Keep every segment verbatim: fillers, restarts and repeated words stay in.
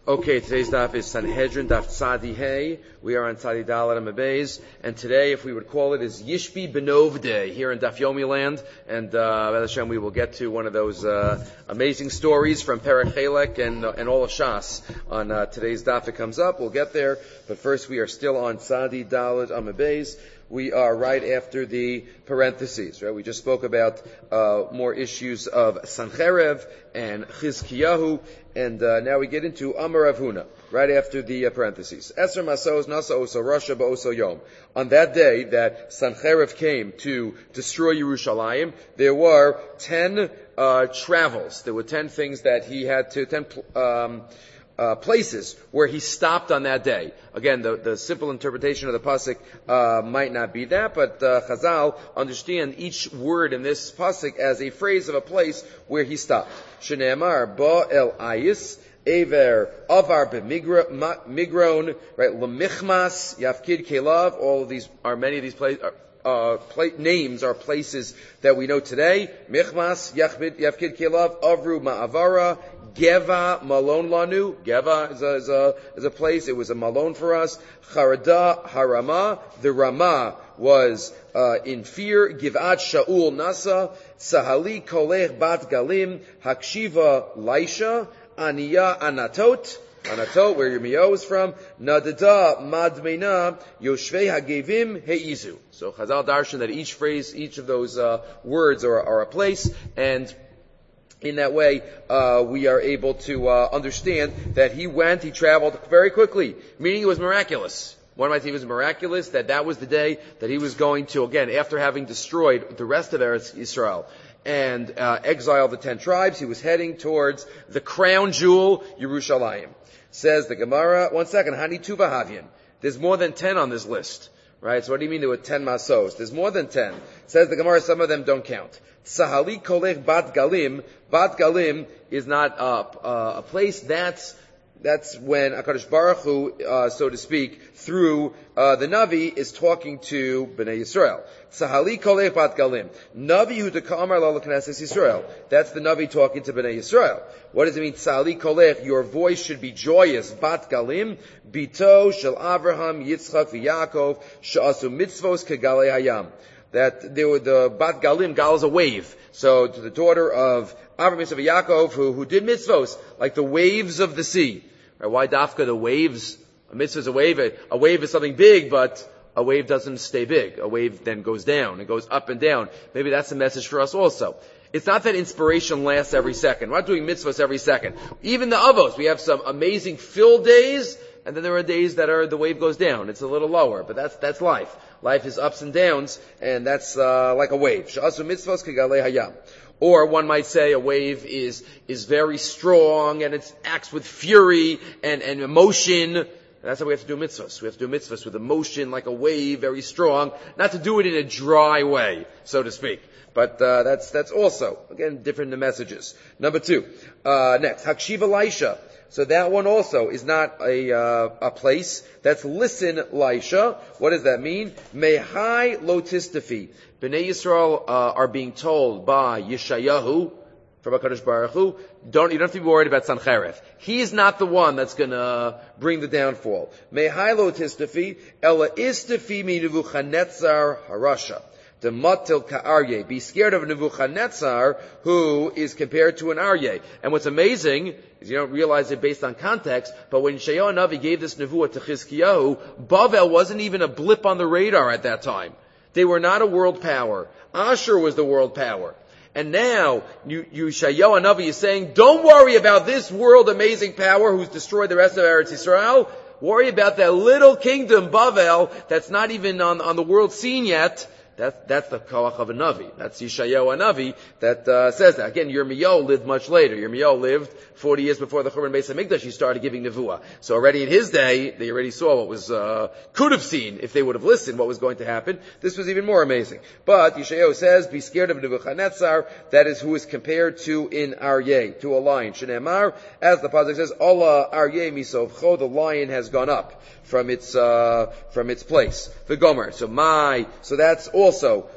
Okay, today's daf is Sanhedrin, daf Tzadi Hey. We are on Tzadi Dalet Amabez, and today, if we would call it, is Yishbi Benov Day here in Daf Yomi land. And uh, B'ez Hashem, we will get to one of those uh, amazing stories from Perek Chelek and uh, and all of Shas on uh, today's daf. It comes up. We'll get there, but first, we are still on Tzadi Dalet Amabez. We are right after the parentheses, right? We just spoke about uh, more issues of Sancherev and Chizkiyahu, and uh, now we get into Amar Rav Huna, right after the uh, parentheses. Esser Masos Nasa Oso Rasha Ba'oso Yom. On that day that Sancherev came to destroy Yerushalayim, there were ten uh, travels. There were ten things that he had to, ten um, Uh, places where he stopped on that day. Again, the, the simple interpretation of the pasuk uh, might not be that, but uh, Chazal understand each word in this pasuk as a phrase of a place where he stopped. Shneimar ba el ayis Aver, Avar b'migron, right? Lemichmas, Yafkid Kelav. All of these are many of these places. Uh, pla- names are places that we know today. Michmas, Yafkid Kelav, Avru Ma'avara, Geva, Malon Lanu. Geva is a, is a, is a place. It was a Malon for us. Charada, Harama. The Rama was, uh, in fear. Givat Shaul Nasa. Sahali Kolech Bat Galim. Hakshiva Laisha. Aniya Anatot. Anatot, where Yirmiyahu is from. Nadada Madmena. Yoshvei Hagevim Heizu. So Chazal darshan that each phrase, each of those uh, words are, are a place, and in that way, uh, we are able to uh, understand that he went, he traveled very quickly, meaning it was miraculous. One might say it was miraculous that that was the day that he was going to, again, after having destroyed the rest of Eretz Yisrael and uh, exiled the ten tribes, he was heading towards the crown jewel, Yerushalayim. Says the Gemara, one second, Hani Tuva Havyan. There's more than ten on this list. Right, so what do you mean there were ten masos? There's more than ten. Says the Gemara, some of them don't count. Sahali kolech bat galim. Bat galim is not uh, uh, a place. That's that's when HaKadosh Baruch Hu, uh, so to speak, through uh, the Navi, is talking to Bnei Yisrael. Sahali kolech bat galim. Navi hu dekamar la l'knesses Yisrael. That's the Navi talking to Bnei Yisrael. What does it mean? Sahali kolech, your voice should be joyous. Bat galim, bito shel Avraham, Yitzchak, v'Yaakov, she'asu mitzvos kegalei hayam. That there were the bat galim, gal is a wave. So to the daughter of Avraham, Yitzchak, Yaakov, who, who did mitzvos, like the waves of the sea. Right, why dafka the waves? A mitzvah is a wave. A wave is something big, but a wave doesn't stay big. A wave then goes down. It goes up and down. Maybe that's a message for us also. It's not that inspiration lasts every second. We're not doing mitzvahs every second. Even the avos, we have some amazing filled days, and then there are days that are the wave goes down. It's a little lower, but that's that's life. Life is ups and downs, and that's uh, like a wave. Sha'asu mitzvos kegalei hayam. Or one might say a wave is is very strong and it acts with fury and, and emotion. And that's how we have to do mitzvahs. We have to do mitzvahs with emotion, like a wave, very strong. Not to do it in a dry way, so to speak. But uh, that's that's also, again, different in the messages. Number two. Uh, next, Hakshiva Laisha. So that one also is not a uh, a place. That's listen, Laisha. What does that mean? Mehai lo tistafi. Bnei Yisrael uh, are being told by Yeshayahu from HaKadosh Baruch Hu, don't, you don't have to be worried about Sancherev. He's not the one that's going to bring the downfall. Mehai lo tistafi, ela istafi mi Nebuchadnezzar harasha. The matil ka'aryeh. Be scared of Nebuchadnezzar, who is compared to an aryeh. And what's amazing is you don't realize it based on context, but when Yeshayahu Navi gave this nevuah to Chizkiyahu, Bavel wasn't even a blip on the radar at that time. They were not a world power. Ashur was the world power. And now, Yeshayahu Navi is saying, don't worry about this world amazing power who's destroyed the rest of Eretz Yisrael. Worry about that little kingdom, Bavel, that's not even on, on the world scene yet. That's, that's the Kawach of a Navi. That's Yeshayahu Navi that uh, says that. Again, Yirmiyahu lived much later. Yirmiyahu lived forty years before the Churban Beis HaMikdash. He started giving Nevuah. So already in his day, they already saw what was, uh, could have seen, if they would have listened, what was going to happen. This was even more amazing. But Yeshayahu says, be scared of Nebuchadnezzar. That is who is compared to in Aryeh, to a lion. Shneimar, as the pasuk says, Allah Aryeh misovcho, the lion has gone up from its uh from its place. The Gomer. So my, so that's also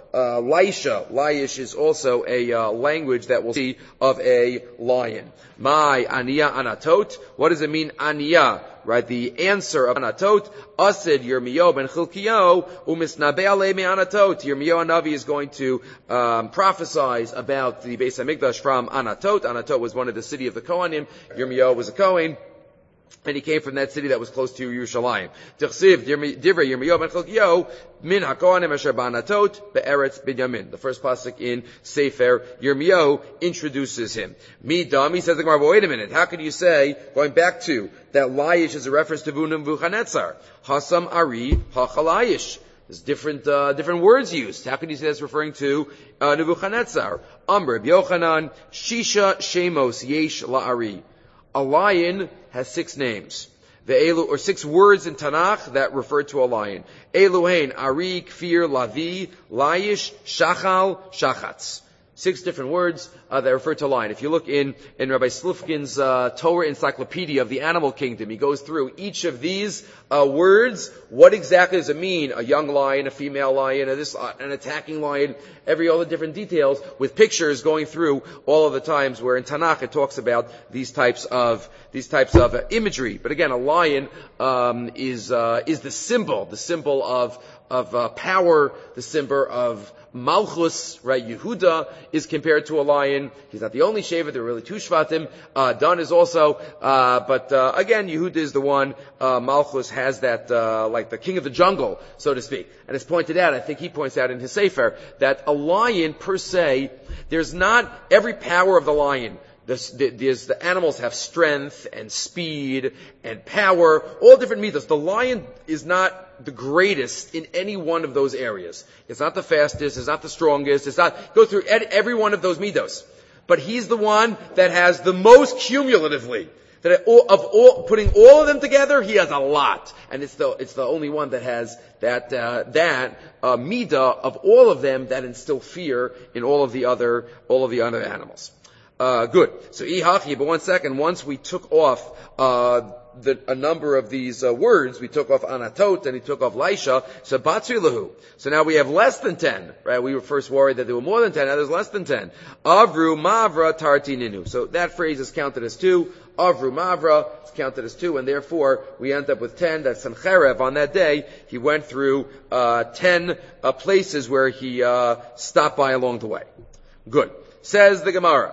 uh, Laisha. Laish is also a uh, language that we'll see of a lion. My Aniya Anatot. What does it mean, Aniya? Right, the answer of Anatot, Asid Yirmiyahu ben Chilkiyahu, umisnabe alei me Anatot. Yirmiyahu Hanavi is going to um, prophesize about the Beis Hamikdash from Anatot. Anatot was one of the city of the Kohanim. Yirmiyahu was a Kohen. And he came from that city that was close to Yerushalayim. Tichsiv divrei Yirmiyahu ben Chilkiyahu min hakohanim asher ba'anatot be'eretz Binyamin. The first pasuk in Sefer Yirmiyahu introduces him. Midam, he says the Gemara, wait a minute, how could you say, going back to that Laish is a reference to Nebuchadnezzar? Hasam Ari hachalayish. There's different uh, different words used. How can you say that's referring to uh, Nebuchadnezzar? Amr Reb Yochanan Shisha Shemos Yesh La'ari. A lion has six names. The Elu, or six words in Tanakh that refer to a lion. Eluhain, Ari, Kfir, Lavi, Laish, Shachal, Shachatz. Six different words uh, that refer to a lion. If you look in, in Rabbi Slifkin's uh, Torah Encyclopedia of the Animal Kingdom, he goes through each of these uh, words. What exactly does it mean? A young lion, a female lion, a this, uh, an attacking lion, every, all the different details with pictures going through all of the times where in Tanakh it talks about these types of, these types of uh, imagery. But again, a lion, um, is, uh, is the symbol, the symbol of, of, uh, power, the symbol of Malchus, right? Yehuda is compared to a lion. He's not the only Shevet. There are really two Shvatim. Uh, Dan is also, uh, but, uh, again, Yehuda is the one. Uh, Malchus has that, uh, like the king of the jungle, so to speak. And it's pointed out, I think he points out in his Sefer, that a lion per se, there's not every power of the lion. There's, there's, the animals have strength and speed and power, all different mitos. The lion is not the greatest in any one of those areas. It's not the fastest, it's not the strongest, it's not, go through every one of those mitos. But he's the one that has the most cumulatively. That of all, putting all of them together, he has a lot. And it's the, it's the only one that has that, uh, that, uh, midah of all of them that instill fear in all of the other, all of the other animals. Uh, good. So, ihachi, but one second, once we took off, uh, the, a number of these, uh, words, we took off Anatot and he took off Laisha, so Batri Lahu. So now we have less than ten, right? We were first worried that there were more than ten, now there's less than ten. Avru, Mavra, Tarti, Ninu. So that phrase is counted as two. Avru, Mavra, is counted as two, and therefore we end up with ten. That Sancherev, on that day, he went through, uh, ten, uh, places where he, uh, stopped by along the way. Good. Says the Gemara.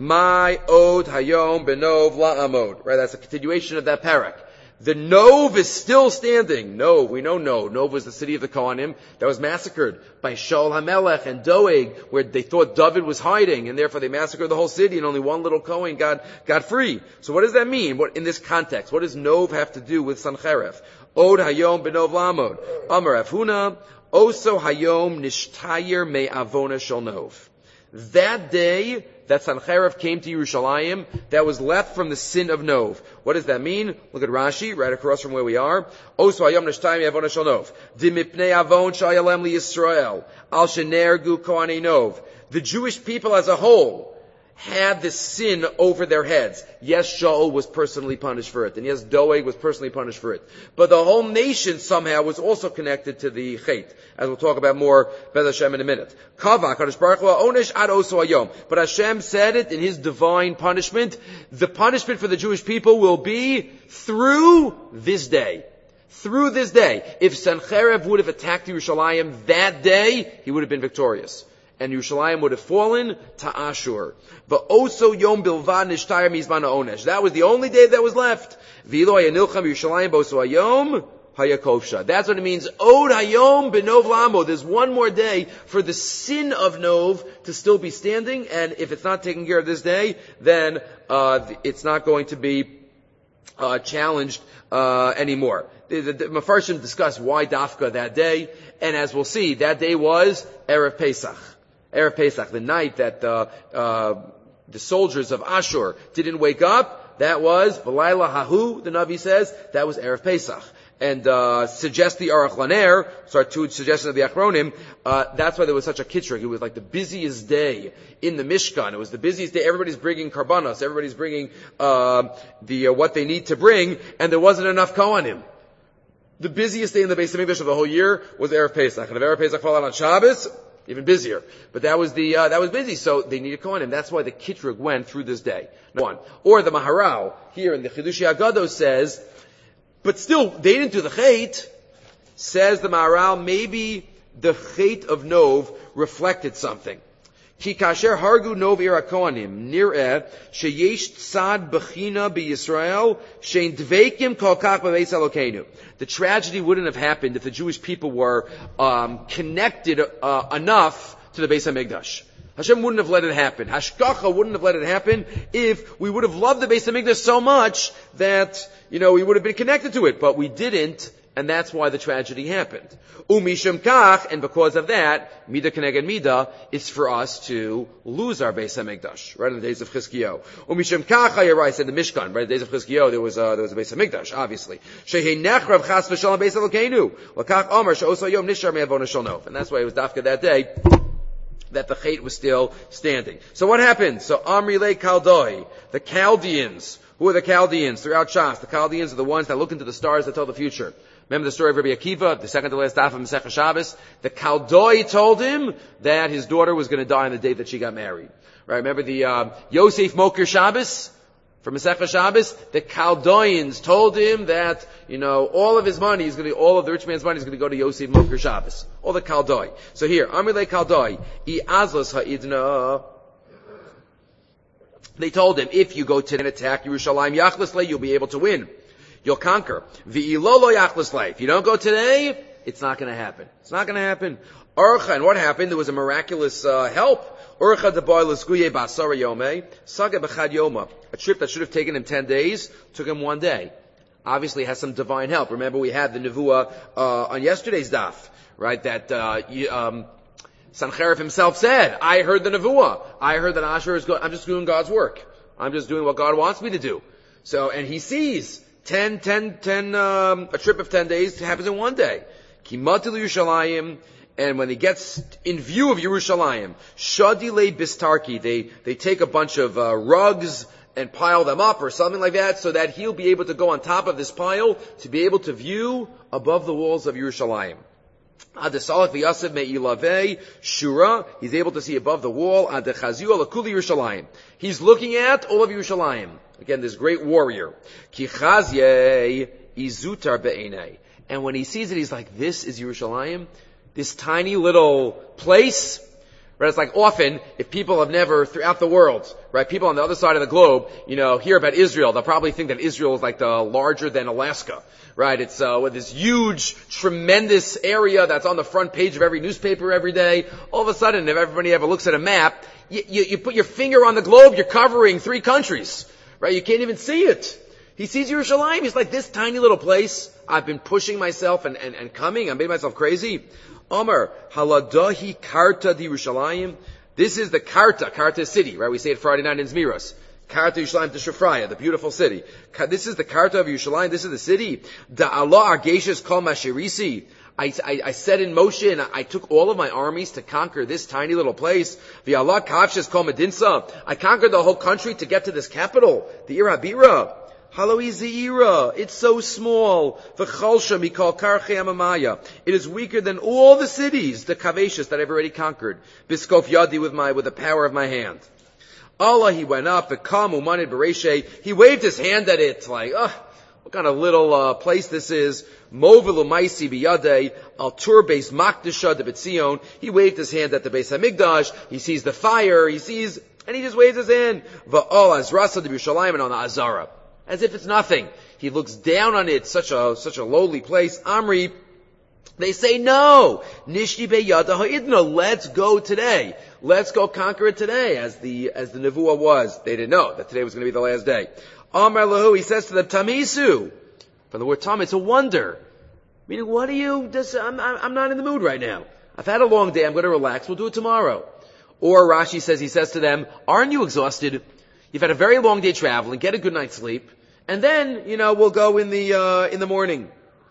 My od hayom benov la'amod. Right, that's a continuation of that parak. The Nov is still standing. Nov, we know Nov. Nov was the city of the Kohanim that was massacred by Shaul HaMelech and Doeg, where they thought David was hiding, and therefore they massacred the whole city, and only one little Kohen got, got free. So what does that mean? What, in this context, what does Nov have to do with Sancherev? Od hayom benov la'amod. Amar Avhuna, oso hayom nishtayer me avona shel Nov. That day that Sancherev came to Yerushalayim, that was left from the sin of Nov. What does that mean? Look at Rashi, right across from where we are. Oso hayom nishtayim avon shel Nov. Dimipnei avon shayalem li Yisrael. Al shenergu kohanei Nov. The Jewish people as a whole had this sin over their heads. Yes, Shaul was personally punished for it, and yes, Doeg was personally punished for it. But the whole nation somehow was also connected to the Chet, as we'll talk about more, B'ez Hashem, in a minute. Kava, Kadosh Baruch Hu, onesh ad oso hayom. But Hashem said it in His divine punishment. The punishment for the Jewish people will be through this day. Through this day. If Sancherev would have attacked Yerushalayim that day, he would have been victorious. And Yerushalayim would have fallen to Ashur. But also Yom Bilvad Nishtayr Mizman Onesh. That was the only day that was left. V'ilo Hayanilcham Yerushalayim Boso Hayom Hayakovsha. That's what it means. Od Hayom Benov Lamo. There's one more day for the sin of Nov to still be standing. And if it's not taken care of this day, then uh it's not going to be uh challenged uh anymore. The, the, the Mefarshim discuss why Dafka that day. And as we'll see, that day was Erev Pesach. Erev Pesach, the night that uh, uh, the soldiers of Ashur didn't wake up, that was B'layla Hahu, the Navi says, that was Erev Pesach. And uh suggest the Aruch Laner, so two suggestions of the Achronim, uh that's why there was such a kitrig. It was like the busiest day in the Mishkan. It was the busiest day. Everybody's bringing karbanos, everybody's bringing uh the uh, what they need to bring, and there wasn't enough Kohanim. The busiest day in the Beis Hamikdash of the whole year was Erev Pesach. And if Erev Pesach fell out on Shabbos, even busier. But that was the, uh, that was busy, so they needed Kohanim. That's why the Kitrug went through this day. One. Or the Maharal, here in the Chidushi Agado says, but still, they didn't do the Chait. Says the Maharal, maybe the Chait of Nov reflected something. Ki kasher hargu nov ir hakohanim nireh sheyesh tzad bechina b'Yisrael shein dveikim kol kach b'beis Elokeinu. The tragedy wouldn't have happened if the Jewish people were um, connected uh, enough to the Beis HaMikdash. Hashem wouldn't have let it happen. Hashgacha wouldn't have let it happen if we would have loved the Beis HaMikdash so much that, you know, we would have been connected to it. But we didn't, and that's why the tragedy happened. Umishum kach, and because of that, Mida Keneged Mida is for us to lose our Beis HaMikdash, right, in the days of Chizkiyo. Umishum kach, Hayarai said the Mishkan, right, in the days of Chizkiyo, there was, uh, there was a Beis HaMikdash, obviously. Shehei nechrav chas v'shalom Beis Elokeinu, l'kach omer she'oso yom nishar me'avona shel nov. And that's why it was dafka that day that the Chait was still standing. So what happened? So Amri Le Kaldoi, the Chaldeans. Who are the Chaldeans throughout Shas? The Chaldeans are the ones that look into the stars that tell the future. Remember the story of Rabbi Akiva, the second to last daf of Masechah Shabbos? The Kaldoi told him that his daughter was going to die on the day that she got married. Right? Remember the um, Yosef Moker Shabbos from Masechah Shabbos? The Chaldeans told him that, you know, all of his money is going to, all of the rich man's money is going to go to Yosef Moker Shabbos. All the Kaldoi. So here, Amri Kaldoi, I Azlas Ha'idna. They told him, if you go to and attack Yerushalayim Yachlis, you'll be able to win. You'll conquer. V'ilolo Yachlis. If you don't go today, it's not going to happen. It's not going to happen. Orcha, and what happened? There was a miraculous uh, help. Orcha de boy l'skuye ba'asara yomei, saga b'chad yoma. A trip that should have taken him ten days took him one day. Obviously, has some divine help. Remember, we had the nevuah uh, on yesterday's daf, right? That uh, you, um, Sancherif himself said, "I heard the nevuah. I heard that Asher is going. I'm just doing God's work. I'm just doing what God wants me to do." So, and he sees ten, ten, ten, um, a trip of ten days happens in one day. Kimatil Yerushalayim. And when he gets in view of Yerushalayim, Shadile Bistarki, they, they take a bunch of uh, rugs and pile them up or something like that so that he'll be able to go on top of this pile to be able to view above the walls of Yerushalayim. Adesalach v'yasev me'ilavei shura, he's able to see above the wall. Adechaziu alakuli Yerushalayim. He's looking at all of Yerushalayim. Again, this great warrior. Kichazye izutar be'enei. And when he sees it, he's like, this is Yerushalayim? This tiny little place, right? It's like often, if people have never, throughout the world, right, people on the other side of the globe, you know, hear about Israel, they'll probably think that Israel is like the larger than Alaska, right? It's, uh, with this huge, tremendous area that's on the front page of every newspaper every day. All of a sudden, if everybody ever looks at a map, you, you, you put your finger on the globe, you're covering three countries, right? You can't even see it. He sees Yerushalayim, he's like, this tiny little place, I've been pushing myself and, and, and coming, I made myself crazy. Omar, haladahi karta di Yerushalayim. This is the karta, karta city, right? We say it Friday night in Zmiros. Karta Yerushalayim Teshufraya, the beautiful city. This is the karta of Yerushalayim, this is the city. Da Allah argeshes kol mashirisi. I, I, I said in Moshe, and I, I took all of my armies to conquer this tiny little place. V'Allah kavshes kol medinsa. I conquered the whole country to get to this capital, the Ir HaBira. Haloi Zeira, it's so small. V'chalsha mikol karchei amamaya. It is weaker than all the cities, the kaveshas that I've already conquered. Biskof yadi with my, with the power of my hand. Allah, he went up, v'kam umanid bereshe. He waved his hand at it, like, ugh, what kind of little, uh, place this is. Movilu maisi biyadei, al turbeis makdisha de Betzion. He waved his hand at the Beis HaMikdash. He sees the fire, he sees, and he just waves his hand. V'al azrasa de Yerushalayim, and on the Azara. As if it's nothing. He looks down on it, such a, such a lowly place. Amri, they say no. Nishti beyada ha'idna, let's go today. Let's go conquer it today, as the, as the nevuah was. They didn't know that today was going to be the last day. Amar lahu, he says to them, Tamisu. From the word tam, it's a wonder. Meaning, what do you, just, I'm, I'm not in the mood right now. I've had a long day, I'm going to relax, we'll do it tomorrow. Or Rashi says, he says to them, aren't you exhausted? You've had a very long day traveling, get a good night's sleep, and then, you know, we'll go in the, uh, in the morning.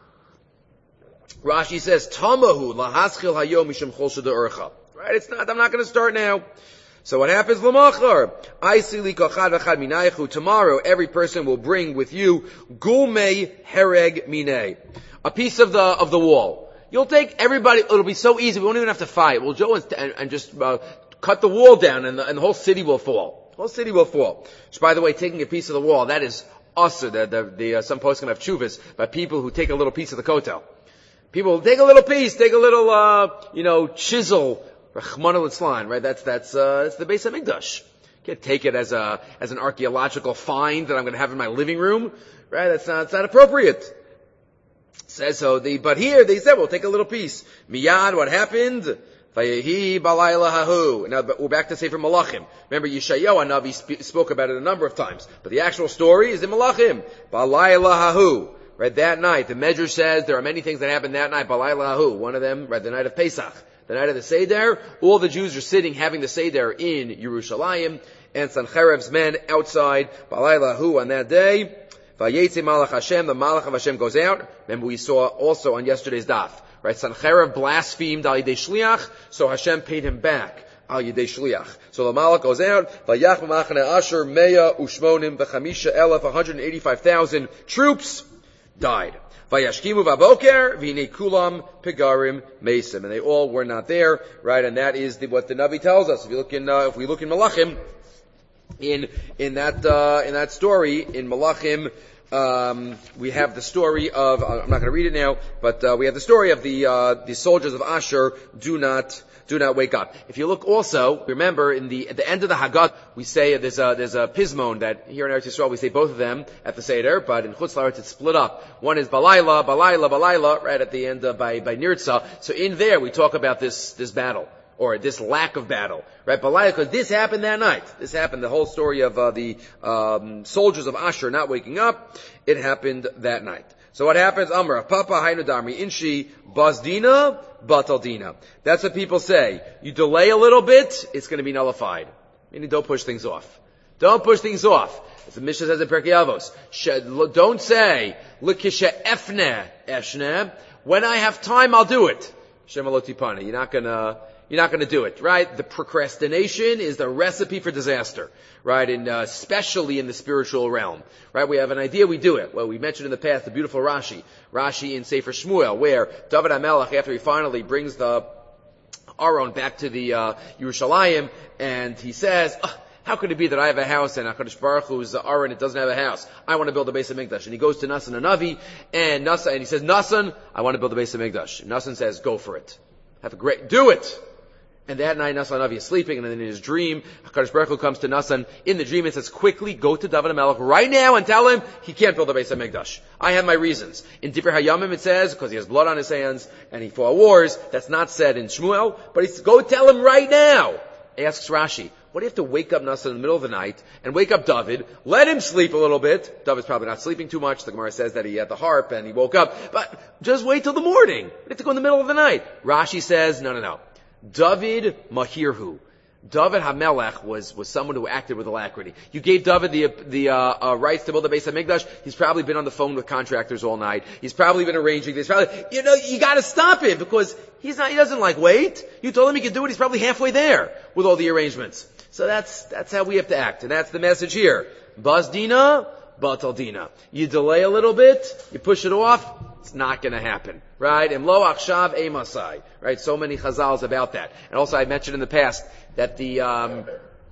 Rashi says, Tamahu lahaschil hayom mishum chol shada urcha. Right? It's not, I'm not going to start now. So what happens? L'machar. Aisili kochad v'chad minaychu. Tomorrow, every person will bring with you gulmei hereg minei. A piece of the, of the wall. You'll take everybody, it'll be so easy, we won't even have to fight. We'll go and, and, and just uh, cut the wall down and the, and the whole city will fall. The whole city will fall. Which, by the way, taking a piece of the wall, that is usher. The, the, the, uh, some posts can have chuvas by people who take a little piece of the kotel. People who take a little piece, take a little, uh, you know, chisel, Rachmana litzlan, right? That's, that's, uh, it's the Beis HaMikdash. You can't take it as a, as an archaeological find that I'm going to have in my living room, right? That's not, it's not appropriate. Says so the, but here they said, we'll take a little piece. Miyad, what happened? Vayehi balayla hahu. Now we're back to Sefer Malachim. Remember, Yeshayahu Hanavi sp- spoke about it a number of times, but the actual story is in Malachim. Balayla hahu. Right, that night, the Medrash says there are many things that happened that night. Balayla hahu. One of them, right, the night of Pesach, the night of the Seder. All the Jews are sitting having the Seder in Yerushalayim, and Sancherev's men outside. Balayla hahu on that day. Vayetzi Malach Hashem, the Malach of Hashem goes out. Remember we saw also on yesterday's daf, right? Sancherev blasphemed Al Yidei Shliach, so Hashem paid him back Al Yidei Shliach. So the Malach goes out. Vayach Machane Asher Meya Ushmonim V'Chamisha Elef, one hundred eighty-five thousand troops died. Vayashkimu Vaboker V'Hinei Kulam Pegarim Mesim, and they all were not there, right? And that is the, what the Navi tells us. If you look in, uh, if we look in Malachim, in in that uh, in that story in Malachim. Um, we have the story of, I'm not going to read it now, but uh, we have the story of the uh, the soldiers of Asher do not do not wake up. If you look also, remember in the at the end of the Haggadah, we say there's a there's a pismon that here in Eretz Yisrael we say both of them at the Seder, but in Chutz La'aretz it's split up. One is Balayla, Balayla, Balayla, right at the end uh, by by Nirtza. So in there we talk about this this battle, or this lack of battle, right? Balayla, because this happened that night. This happened, the whole story of uh, the um, soldiers of Asher not waking up, it happened that night. So what happens? Amar, Papa Hainu Damri Inshi, Bazdina, Bataldina. That's what people say. You delay a little bit, it's going to be nullified. Meaning don't push things off. Don't push things off. As the Mishnah says in Pirkei Avos, don't say, L'kisha efne eshne, when I have time I'll do it. Shemalotipani, you're not gonna, You're not going to do it, right? The procrastination is the recipe for disaster, right? And uh, especially in the spiritual realm, right? We have an idea, we do it. Well, we mentioned in the past the beautiful Rashi, Rashi in Sefer Shmuel, where David HaMelech, after he finally brings the Aron back to the uh, Yerushalayim, and he says, oh, how could it be that I have a house and HaKadosh Baruch Hu's Aron, it doesn't have a house? I want to build a Beis HaMikdash. And he goes to Nasan Hanavi, and Nasan, and he says, Nasan, I want to build a Beis HaMikdash. And Nasan says, go for it. Have a great, do it! And that night, Nasan Hanavi is sleeping, and then in his dream, HaKadosh Baruch Hu comes to Nasan in the dream and says, quickly go to David HaMelech right now and tell him he can't build a Beis HaMikdash. I have my reasons. In Divrei Hayamim it says, because he has blood on his hands, and he fought wars, that's not said in Shmuel, but he says, go tell him right now. Asks Rashi, what do you have to wake up Nasan in the middle of the night, and wake up David, let him sleep a little bit? David's probably not sleeping too much. The Gemara says that he had the harp, and he woke up, but just wait till the morning. You have to go in the middle of the night. Rashi says, no, no, no. David Mahirhu. David HaMelech was, was someone who acted with alacrity. You gave David the, the, uh, uh, rights to build the Beis HaMikdash. He's probably been on the phone with contractors all night. He's probably been arranging this. Probably, you know, you gotta stop him because he's not, he doesn't like wait. You told him he could do it. He's probably halfway there with all the arrangements. So that's, that's how we have to act. And that's the message here. Bazdina, Bataldina. You delay a little bit, you push it off, it's not going to happen, right? And lo achshav emasai, right? So many chazals about that. And also I mentioned in the past that the, um,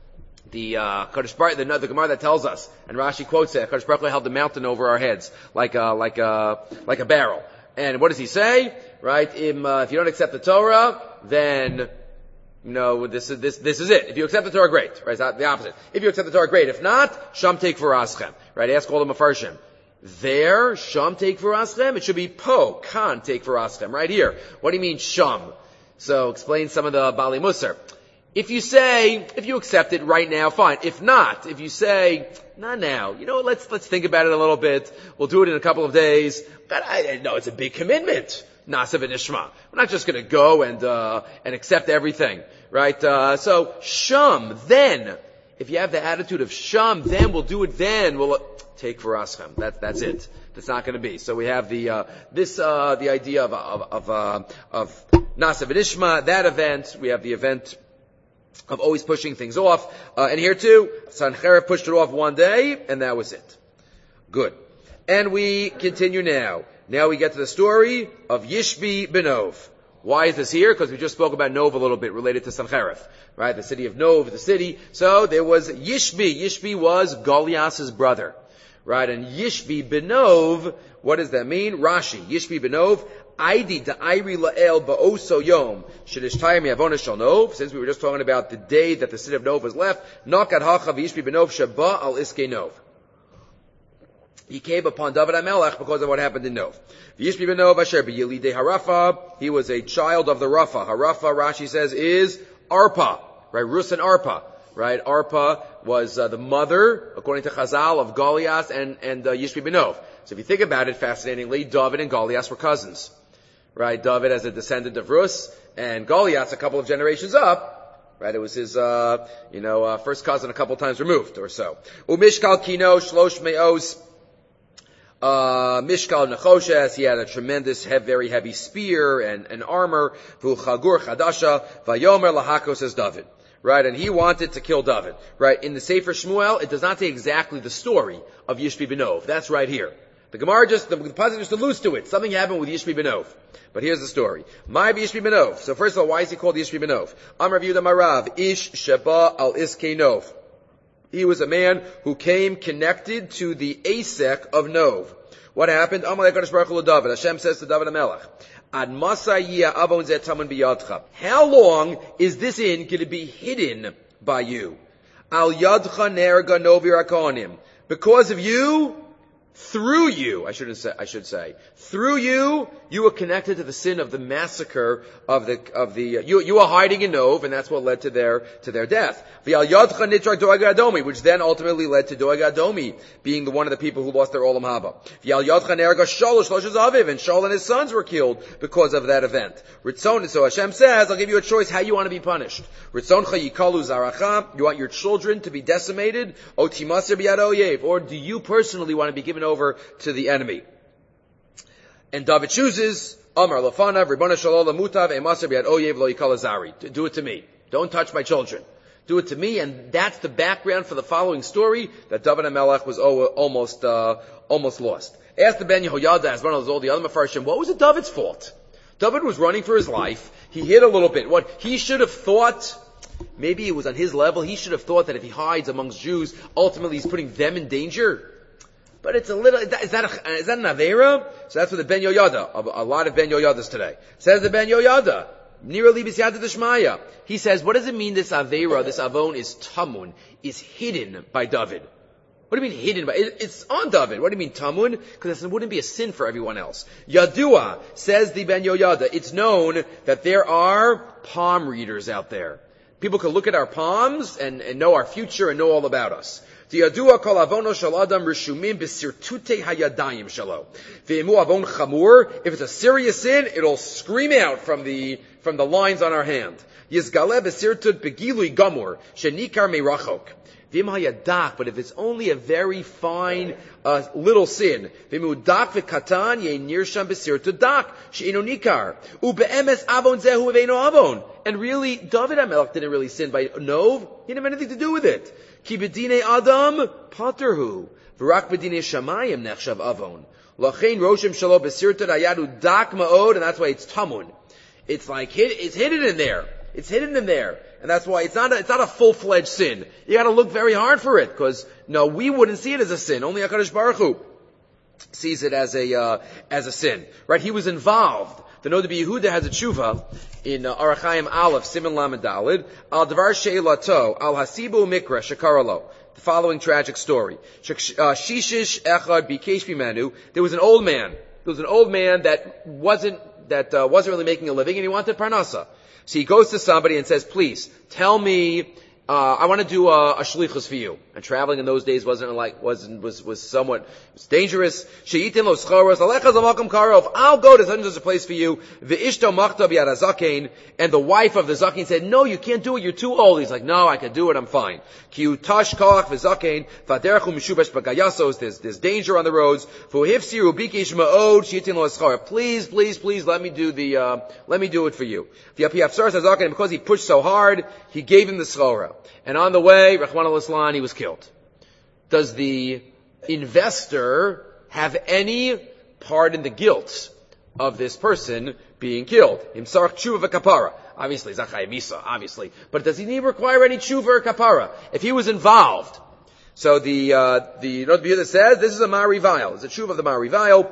the, uh, Kadosh Baruch, the, the Gemara that tells us, and Rashi quotes it, Kadosh Baruch Hu held the mountain over our heads, like a, like a, like a barrel. And what does he say? Right? If, uh, if you don't accept the Torah, then, you know, this is, this, this is it. If you accept the Torah, great. Right? It's the opposite. If you accept the Torah, great. If not, sham take for aschem. Right? Ask all the Mefarshim. There, sham take for aschem. It should be po, kan take for aschem. Right here. What do you mean sham? So explain some of the Bali Musar. If you say, if you accept it right now, fine. If not, if you say, not now, you know, let's, let's think about it a little bit. We'll do it in a couple of days. But I know it's a big commitment. Nasa v'nishma. We're not just going to go and uh and accept everything, right? Uh So sham, then, if you have the attitude of sham, then we'll do it. Then we'll uh, take for aschem. That's that's it. That's not going to be. So we have the uh this uh the idea of of of uh, of nasa v'nishma. That event. We have the event of always pushing things off. Uh, and here too, Sancherev pushed it off one day, and that was it. Good. And we continue now. Now we get to the story of Yishbi Benov. Why is this here? Because we just spoke about Nov a little bit related to Sancherif. Right? The city of Nov, the city. So there was Yishbi. Yishbi was Goliath's brother. Right? And Yishbi Benov, what does that mean? Rashi. Yishbi Benov. Aidi da'ayri la'el ba'oso yom shedishtayim yavona shel Nov. Since we were just talking about the day that the city of Nov was left, Nakat hachav Yishbi Benov sheba al iske Nov. He came upon David HaMelech because of what happened in Nov. Yishbi Benov asher b'yilidei Harafa. He was a child of the Rafa. Harafa, Rashi says, is Arpa. Right? Rus and Arpa. Right? Arpa was uh, the mother, according to Chazal, of Goliath and, and uh, Yishbi Benov. So if you think about it, fascinatingly, David and Goliath were cousins. Right? David as a descendant of Rus, and Goliath a couple of generations up. Right? It was his, uh, you know, uh, first cousin a couple times removed or so. Umishkal kino shlosh me'os. Uh, Mishkal Nechoshes, he had a tremendous, heavy, very heavy spear and, and armor. V'chagur chadasha, vayomer lahakos, says David. Right, and he wanted to kill David. Right, in the Sefer Shmuel, it does not say exactly the story of Yishbi Benov. That's right here. The Gemara just, the, the Pasuk just alludes to it. Something happened with Yishbi Benov. But here's the story. My Yishbi Benov. So first of all, why is he called Yishbi Benov? Amar Yehuda Marav, Ish Sheba al Iskei Nov. He was a man who came connected to the Asek of Nov. What happened? Amalei Kadosh Baruch Hu David. Hashem says to David HaMelech, Ad masayia avon zeh tamun biyadcha. How long is this inn going to be hidden by you? Al yadcha nerga novi rakonim. Because of you, through you, I shouldn't say, I should say, through you, you were connected to the sin of the massacre of the, of the, uh, you, you were hiding in Nov, and that's what led to their, to their death. Which then ultimately led to Doeg Adomi being the one of the people who lost their Olam Haba. And Shaul and his sons were killed because of that event. So Hashem says, I'll give you a choice how you want to be punished. You want your children to be decimated? Or do you personally want to be given over to the enemy? And David chooses, Amar Lafanav, Ribbana Shalom Mutav, Emaser Biad Oyev Lo Yikal Azari. Do it to me. Don't touch my children. Do it to me, and that's the background for the following story that David HaMelech was almost, uh, almost lost. Ask the Ben Yehoyada, as one of all the other Mefarshim, what was it David's fault? David was running for his life. He hid a little bit. What he should have thought, maybe it was on his level, he should have thought that if he hides amongst Jews, ultimately he's putting them in danger. But it's a little, is that, a, is that an Aveira? So that's what the Ben Yoyada, a, a lot of Ben Yoyadas today. Says the Ben Yoyada, Nira li b'siyata d'shmaya. He says, what does it mean this Aveira, this Avon is Tamun, is hidden by David? What do you mean hidden by? It, it's on David. What do you mean Tamun? Because it wouldn't be a sin for everyone else. Yadua, says the Ben Yoyada, it's known that there are palm readers out there. People can look at our palms and, and know our future and know all about us. If it's a serious sin, it'll scream out from the from the lines on our hand. But if it's only a very fine uh, little sin, and really, David HaMelech didn't really sin by Nov. He didn't have anything to do with it. Ki b'dinei Adam paterhu, v'rak b'dinei Shamayim nechshav avon. Lachein roshim shalo b'sirtut hayadu dak ma'od, and that's why it's tamun. It's like it's hidden in there. It's hidden in there, and that's why it's not a, it's not a full-fledged sin. You got to look very hard for it, because no, we wouldn't see it as a sin. Only HaKadosh Baruch Hu sees it as a uh, as a sin. Right? He was involved. The Noda Yehuda has a tshuva in uh, Arachayim Aleph Siman Lamed Dalid Al Davar Sheilato Al Hasibu Mikra Shekaralo. The following tragic story: Shishish Echad Bikesh Bimenu. There was an old man. There was an old man that wasn't that uh, wasn't really making a living, and he wanted parnasa. So he goes to somebody and says, "Please tell me. Uh, I want to do a, a shlichus for you." And traveling in those days wasn't like, wasn't, was, was somewhat, was dangerous. She'itin lo schoros, alechaz amalkam karov. I'll go to such and such a place for you. V'ishto machta b'yad hazakein. And the wife of the zakein said, "No, you can't do it. You're too old." He's like, "No, I can do it. I'm fine." Ki utash koach v'zakein. V'aderechu mishubash b'gayasos. There's, there's danger on the roads. V'uhifsiru bikish ma'od. She'itin lo schora. Please, please, please, let me do the, uh, let me do it for you. V'yapiyafsar hazakein. Because he pushed so hard, he gave him the schora. And on the way, Rachmana litzlan, he was killed. Does the investor have any part in the guilt of this person being killed? Himsarach tshuva v'kapara. Obviously, Zachai Misa, obviously. But does he need require any tshuva or kapara? If he was involved. So the, uh, the, you know what the Yehuda says? This is a Marivail. It's a tshuva of the Marivail,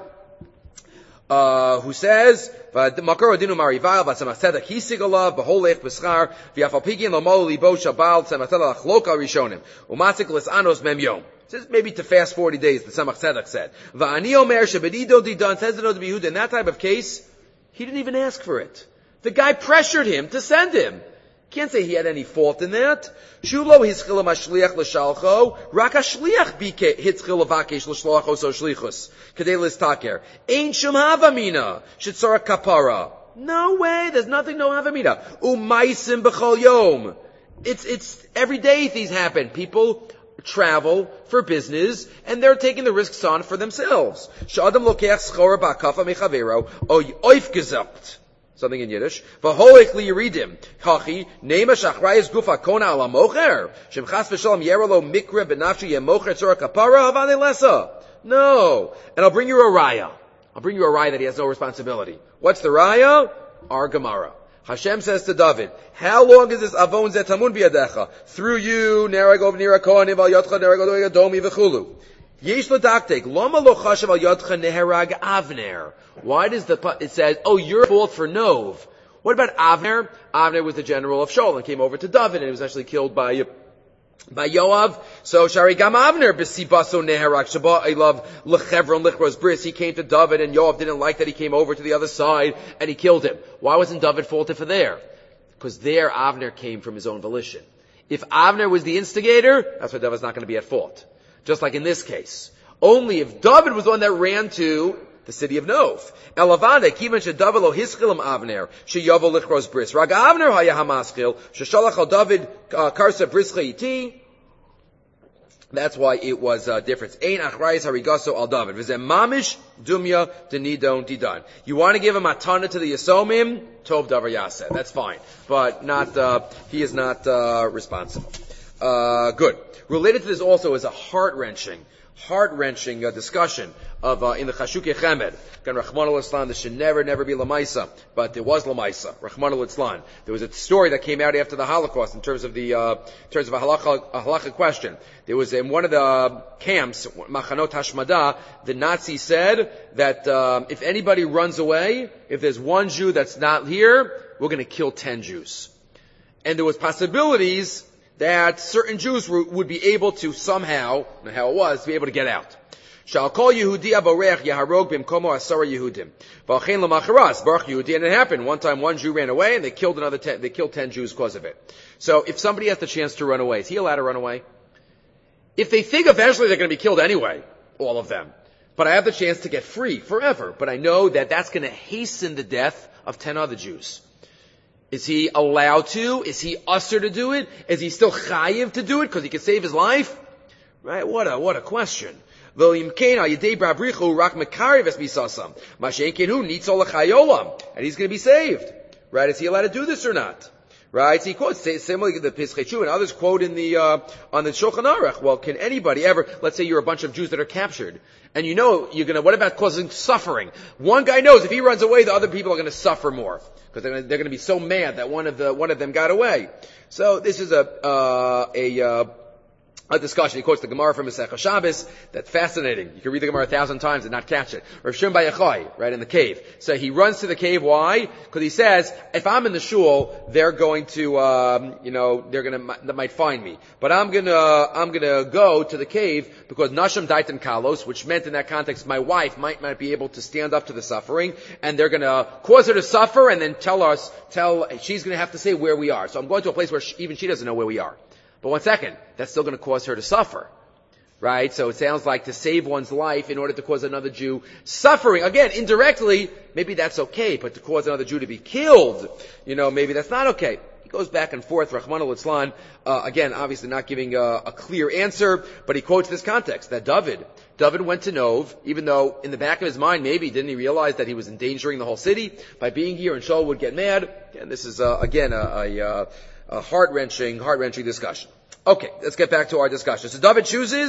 uh, who says, Makar Adinu Marivail, Vatsamach Tzedek Hisigalav, Beholech Beschar, V'yafalpigin Lomol Libo Shabal, Tzemach Tzedek Achloka Rishonim, Umatzik Lisanos Mem Yom. It says maybe to fast forty days, the Tzemach Tzedek said. Va'ani Omer Shebedido Didan, says the Yehuda, in that type of case, he didn't even ask for it. The guy pressured him to send him. Can't say he had any fault in that. Shulo hischil mashliach l'shalcho, rak hashliach bike hitzchil avakesh l'shlocho so shlichus kedei listaker. Ein shum havamina shetzara kapara. No way. There's nothing no havamina. Umaisim b'chol yom. It's it's every day these happen. People travel for business and they're taking the risks on for themselves. Sh'adam lokeach schora ba'kafa mechavero oy oif gezapt. Something in Yiddish. V'holich li yiridim. Hachi, nema shachrayis gufa kona ala mocher. Shem chas v'shalom yeralo mikra benafshi yemocher tzora kapara havane lesa. No. And I'll bring you a raya. I'll bring you a raya that he has no responsibility. What's the raya? Our Gemara. Hashem says to David, how long is this avon zetamun biyadecha? Through you, neragov nira kohanim al yotcha neragov domi v'chulu. Yesh l'daktek, loma lo chashav al yodcha neherag Avner. Why does the, it says, oh, you're at fault for Nov. What about Avner? Avner was the general of Shaul and came over to David and he was actually killed by, by Yoav. So, Shari Gam Avner, b'sibaso neherag, shaba ilav l'chevron lichros bris. He came to David and Yoav didn't like that he came over to the other side and he killed him. Why wasn't David faulted for there? Because there Avner came from his own volition. If Avner was the instigator, that's why David's not going to be at fault. Just like in this case. Only if David was the one that ran to the city of Nov. Elavade, kivan shedavid lo hiskilim Avner, sheyavo lichros bris. Rag Avner haya hamaskil, sheshalach al David karsa brischa iti. That's why it was a difference. Ein achrayis harigaso al David. V'zeh mamish dumya denidon didan. You want to give a matana to the Yasomim? Tov davar yaseh. That's fine. But not, uh, he is not, uh, responsible. Uh, good. Related to this also is a heart-wrenching, heart-wrenching uh, discussion of, uh, in the Chashukei Chemed. Again, Rachmana litzlan, this should never, never be Lamaisa, but there was Lamaisa. Rachmana litzlan. There was a story that came out after the Holocaust in terms of the, uh, in terms of a halakha, a halakha question. There was in one of the uh, camps, Machanot Hashmada, the Nazis said that, um, if anybody runs away, if there's one Jew that's not here, we're gonna kill ten Jews. And there was possibilities that certain Jews were, would be able to somehow, not how it was, to be able to get out. Shall call Yehudi avorech yaharog bimkomo asara Yehudim. V'alchein l'macharas baruch Yehudi, and it happened. One time, one Jew ran away, and they killed another ten. They killed ten Jews because of it. So, if somebody has the chance to run away, is he allowed to run away? If they think eventually they're going to be killed anyway, all of them, but I have the chance to get free forever, but I know that that's going to hasten the death of ten other Jews. Is he allowed to? Is he usher to do it? Is he still chayiv to do it because he can save his life? Right? What a, what a question. And he's going to be saved. Right? Is he allowed to do this or not? Right? So he quotes, similarly the Pischei Teshuva and others quote in the, uh, on the Shulchan Aruch, well, can anybody ever, let's say you're a bunch of Jews that are captured, and you know you're gonna, what about causing suffering? One guy knows if he runs away, the other people are gonna suffer more. Because they're gonna, they're gonna be so mad that one of the, one of them got away. So this is a, uh, a, uh, a discussion. He quotes the Gemara from Masechah Shabbos. That's fascinating. You can read the Gemara a thousand times and not catch it. Rav Shimon Bar Yochai, right in the cave. So he runs to the cave. Why? Because he says, if I'm in the shul, they're going to, um, you know, they're gonna, they might find me. But I'm gonna, I'm gonna go to the cave because Nasham Daitan Kalos, which meant in that context, my wife might not be able to stand up to the suffering, and they're gonna cause her to suffer, and then tell us, tell, she's gonna have to say where we are. So I'm going to a place where she, even she doesn't know where we are. But one second, that's still going to cause her to suffer. Right? So it sounds like to save one's life in order to cause another Jew suffering. Again, indirectly, maybe that's okay, but to cause another Jew to be killed, you know, maybe that's not okay. He goes back and forth, Rachmana litzlan, uh, again, obviously not giving a, a clear answer, but he quotes this context, that David, David went to Nov, even though in the back of his mind, maybe, didn't he realize that he was endangering the whole city by being here and Shaul would get mad? And this is, uh, again, a, a, a heart-wrenching, heart-wrenching discussion. Okay, let's get back to our discussion. So David chooses,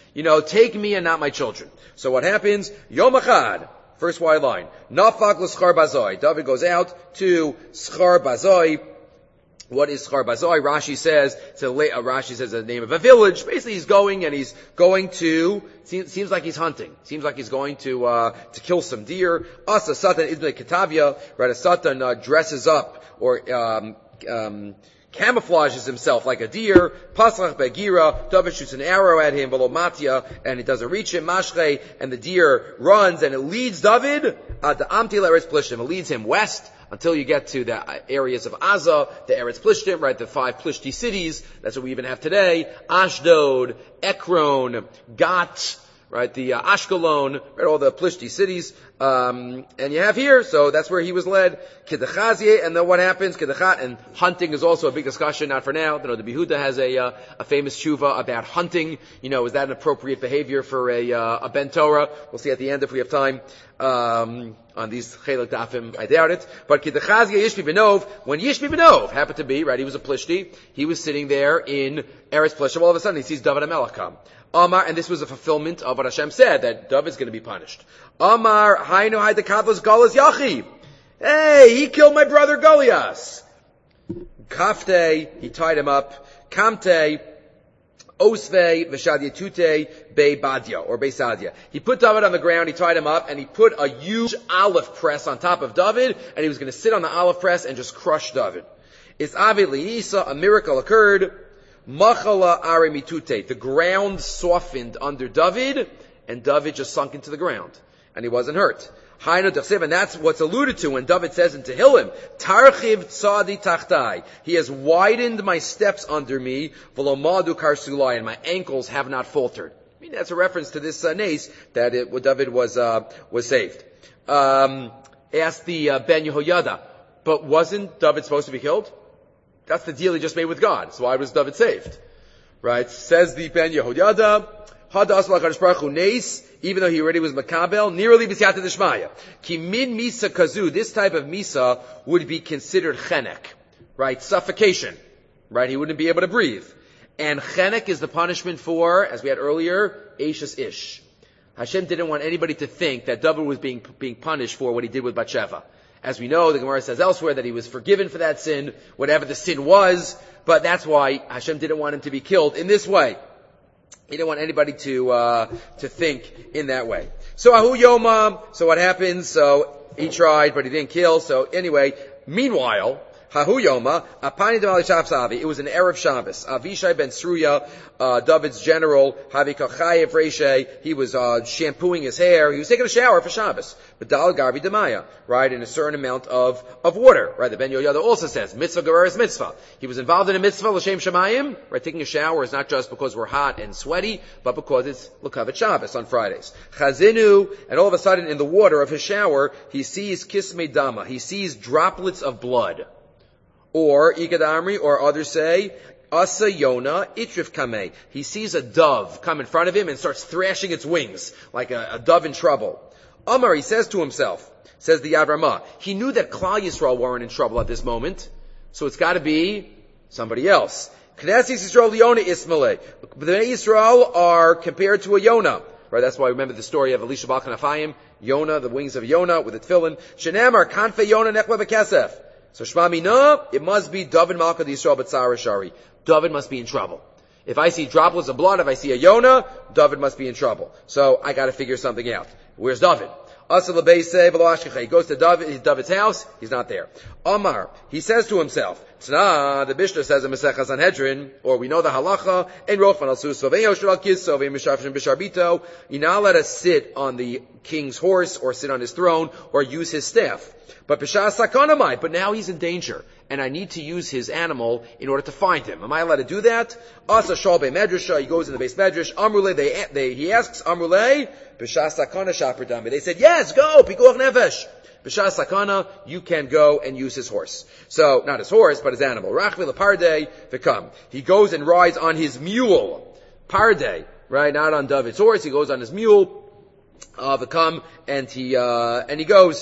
You know, take me and not my children. So what happens? Yom Echad, first wide line. Nafak l'schar bazoi. David goes out to schar bazoi. What is schar bazoi? Rashi says, it's a, uh, Rashi says the name of a village. Basically, he's going and he's going to, seems, seems like he's hunting. Seems like he's going to, uh, to kill some deer. Asa Satan Izmei Ketavia, right? A Satan, uh, dresses up or, um, um, camouflages himself like a deer. Paslach begira. David shoots an arrow at him, below Matya, and it doesn't reach him. Mashche, and the deer runs, and it leads David at the Amti Eretz Plishtim. It leads him west until you get to the areas of Aza, the Eretz Plishtim, right? The five Plishti cities. That's what we even have today. Ashdod, Ekron, Gat, right? The uh, Ashkelon, right? All the Plishti cities. Um, and you have here, so that's where he was led. Kidachazye, and then what happens? Kidachat, and hunting is also a big discussion, not for now. You know, the Behuda has a, uh, a famous tshuva about hunting. You know, is that an appropriate behavior for a, uh, a Ben Torah? We'll see at the end if we have time, um, on these Chelek Dafim. I doubt it. But Kidachazye Yishbi Benov, when Yishbi Benov happened to be, right, he was a Plishti, he was sitting there in Eretz Plishtim, all of a sudden he sees David HaMelech come. Amar, and this was a fulfillment of what Hashem said, that David's going to be punished. Amar, Hainu Haidakavos Galas Yachi. Hey, he killed my brother Goliath. Kafte, he tied him up. Kamte, Osve, Veshadyatute, Be Badia, or Be Sadia. He put David on the ground, he tied him up, and he put a huge olive press on top of David, and he was going to sit on the olive press and just crush David. It's obviously Isa, a miracle occurred. Machala Arimitute. The ground softened under David, and David just sunk into the ground. And he wasn't hurt. Hainu Dachsiv, and that's what's alluded to when David says in Tehillim, Tarchiv Tzadi Tachtai. He has widened my steps under me, V'lomadu Karsulai, and my ankles have not faltered. I mean, that's a reference to this uh, nace that it, David was, uh, was saved. Um, asked the uh, Ben Yehoyada, but wasn't David supposed to be killed? That's the deal he just made with God. So why was David saved? Right? Says the Ben Yehoyada, Hadas L'Kadosh Baruch Hu Neis, even though he already was Makabel, nearly B'siyata D'Shmaya. Ki min misa kazu, this type of misa would be considered chenek. Right? Suffocation. Right? He wouldn't be able to breathe. And chenek is the punishment for, as we had earlier, Eishes Ish. Hashem didn't want anybody to think that David was being, being punished for what he did with Bathsheba. As we know, the Gemara says elsewhere that he was forgiven for that sin, whatever the sin was, but that's why Hashem didn't want him to be killed in this way. He didn't want anybody to, uh, to think in that way. So, Ahu Yoma, so what happens? So, he tried, but he didn't kill, so anyway, meanwhile, Hahu Yoma, Apani Damali Shabsavi, it was an Erev Shabbos. Avishai ben Sruya, uh, David's general, Havikachayev Reshe, he was, uh, shampooing his hair, he was taking a shower for Shabbos. But Dal Garbi Demaya, right, in a certain amount of, of water, right, the Ben Yoyada also says, Mitzvah Gereres Mitzvah. He was involved in a mitzvah, L'Shem Shemayim, right, taking a shower is not just because we're hot and sweaty, but because it's L'Kavet Shabbos on Fridays. Chazinu, and all of a sudden in the water of his shower, he sees Kismei Dama, he sees droplets of blood. Or, Igad Amri, or others say, Asa Yona Itrif Kameh. He sees a dove come in front of him and starts thrashing its wings, like a, a dove in trouble. Amar, he says to himself, says the Yad Ramah, he knew that Klal Yisrael weren't in trouble at this moment, so it's gotta be somebody else. Knesset Yisrael Yona Ismaele. The Bnei Yisrael are compared to a Yona. Right, that's why I remember the story of Elisha Bal Kanafayim, Yona, the wings of Yona with a tefillin. Shenamar Kanfe Yona Nechla Bekesef. So Shema Mina, it must be David Malka Yisrael B'tzara Shari. David must be in trouble. If I see droplets of blood, if I see a Yonah, David must be in trouble. So I gotta figure something out. Where's David? He goes to David, David's house, he's not there. Omar, he says to himself, Tana, the Mishnah says in Masechah Sanhedrin, or we know the halacha, En Rochman al Suso, Ve'en Yoshel al Kiso, Ve'en Mishafshin Bisharbito, you're not allowed to sit on the king's horse, or sit on his throne, or use his staff. But B'shas Sakanamai, but now he's in danger, and I need to use his animal in order to find him. Am I allowed to do that? Asa Shal Be Medrasha, he goes in the base Medrash, Amrule, they, they, he asks, Amrule, B'shas Sakana Shaperdami. They said, yes, go, Pikuach Nefesh. B'shas Sakana, you can go and use his horse. So, not his horse, but his animal. Rachvil Parde, Vikam. He goes and rides on his mule. Parde, right, not on David's horse, he goes on his mule, uh, Vikam, and he, uh, and he goes,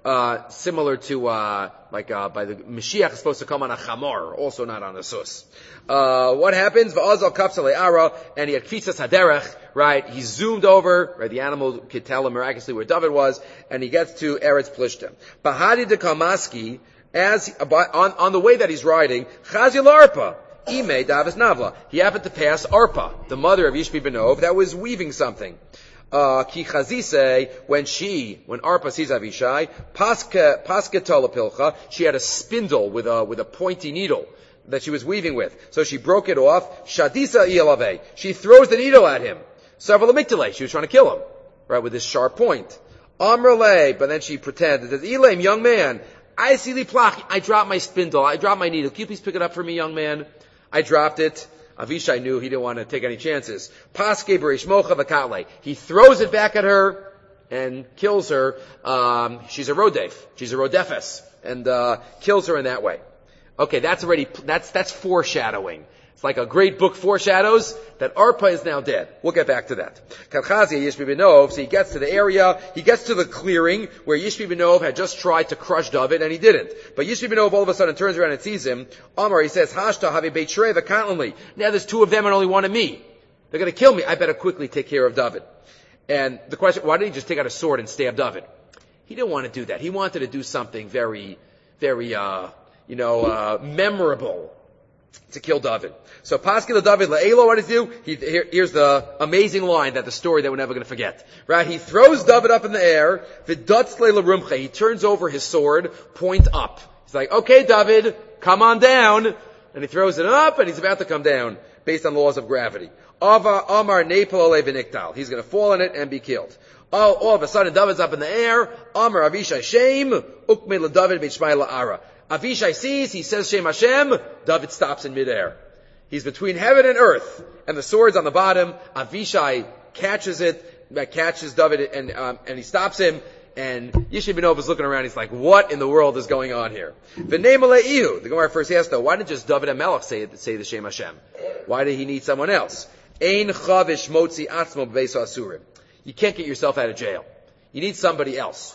uh, similar to, uh, like, uh, by the Mashiach is supposed to come on a chamor, also not on a sus. Uh, what happens? V'azal kapsale ara, and he had kfisas haderech, right? He zoomed over, right? The animal could tell him miraculously where David was, and he gets to Eretz Plishtim. Bahadi de Kalmaski, as, on, on the way that he's riding, Chazil Arpa, Ime Davis Navla. He happened to pass Arpa, the mother of Yishbi Benov, that was weaving something. Uh, Ki Chazise, when she, when Arpa sees Avishai, Paska, Paska Talapilcha, she had a spindle with a, with a pointy needle that she was weaving with. So she broke it off. Shadisa Ialave. She throws the needle at him. Sarvalamictale. She was trying to kill him, right, with this sharp point. Amrle, but then she pretended that Elaim, young man, I see li plach, I dropped my spindle, I dropped my needle. Can you please pick it up for me, young man? I dropped it. Avishai knew he didn't want to take any chances. Paske b'rishmocha v'katle. He throws it back at her and kills her. Um, she's a rodef. She's a rodefes. And, uh, kills her in that way. Okay, that's already, that's, that's foreshadowing. It's like a great book foreshadows that Arpa is now dead. We'll get back to that. Kalchazia Yishbi Benov, so he gets to the area, he gets to the clearing where Yishbi Benov had just tried to crush David and he didn't. But Yishbi Benov all of a sudden turns around and sees him. Amar, he says, Hashta have Beit Shrei v'Katlanli. Now there's two of them and only one of me. They're gonna kill me. I better quickly take care of David. And the question, why didn't he just take out a sword and stab David? He didn't want to do that. He wanted to do something very, very, uh, you know, uh, memorable. To kill David. So Paskil David La'elo, what does he do? He, here, here's the amazing line that the story that we're never going to forget. Right? He throws David up in the air. V'datzle l'rumche. He turns over his sword, point up. He's like, okay, David, come on down. And he throws it up, and he's about to come down, based on laws of gravity. Ava Amar Nepal V'niktal. He's going to fall in it and be killed. All, all of a sudden, David's up in the air. Amar Avishai Shem, Ukme l'David B'Shmai la'ara. Avishai sees, he says Shem Hashem, David stops in midair. He's between heaven and earth, and the sword's on the bottom. Avishai catches it, catches David, and um, and he stops him, and Yishbi Benov is looking around, he's like, what in the world is going on here? V'nei the Gemara first asked though, why didn't just David HaMelech say, say the Shem Hashem? Why did he need someone else? Ein chavish motzi atzmo b'beis ha'asurim. You can't get yourself out of jail. You need somebody else.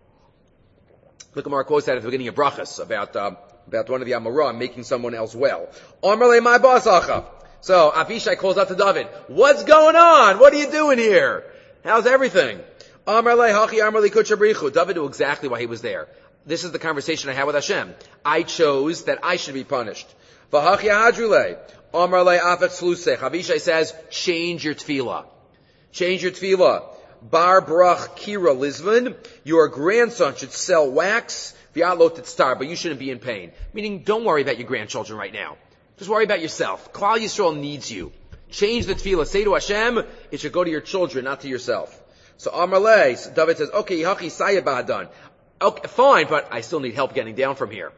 Look at our quotes at the beginning of Brachas about uh, about one of the Amorah making someone else well. Amarle my boss acha. So Avishai calls out to David, what's going on? What are you doing here? How's everything? Amarle hachi amarle kuchabrichu. David knew exactly why he was there. This is the conversation I had with Hashem. I chose that I should be punished. Vahachi hadrule. Amarle afet slusech. Avishai says, change your tefillah. Change your tefillah. Bar brach kira lizvan, your grandson should sell wax, v'yalot tzar, but you shouldn't be in pain. Meaning, don't worry about your grandchildren right now. Just worry about yourself. Klal Yisrael needs you. Change the tefillah. Say to Hashem, it should go to your children, not to yourself. So Amarle, David says, okay, hachi sayabadan. Okay, fine, but I still need help getting down from here.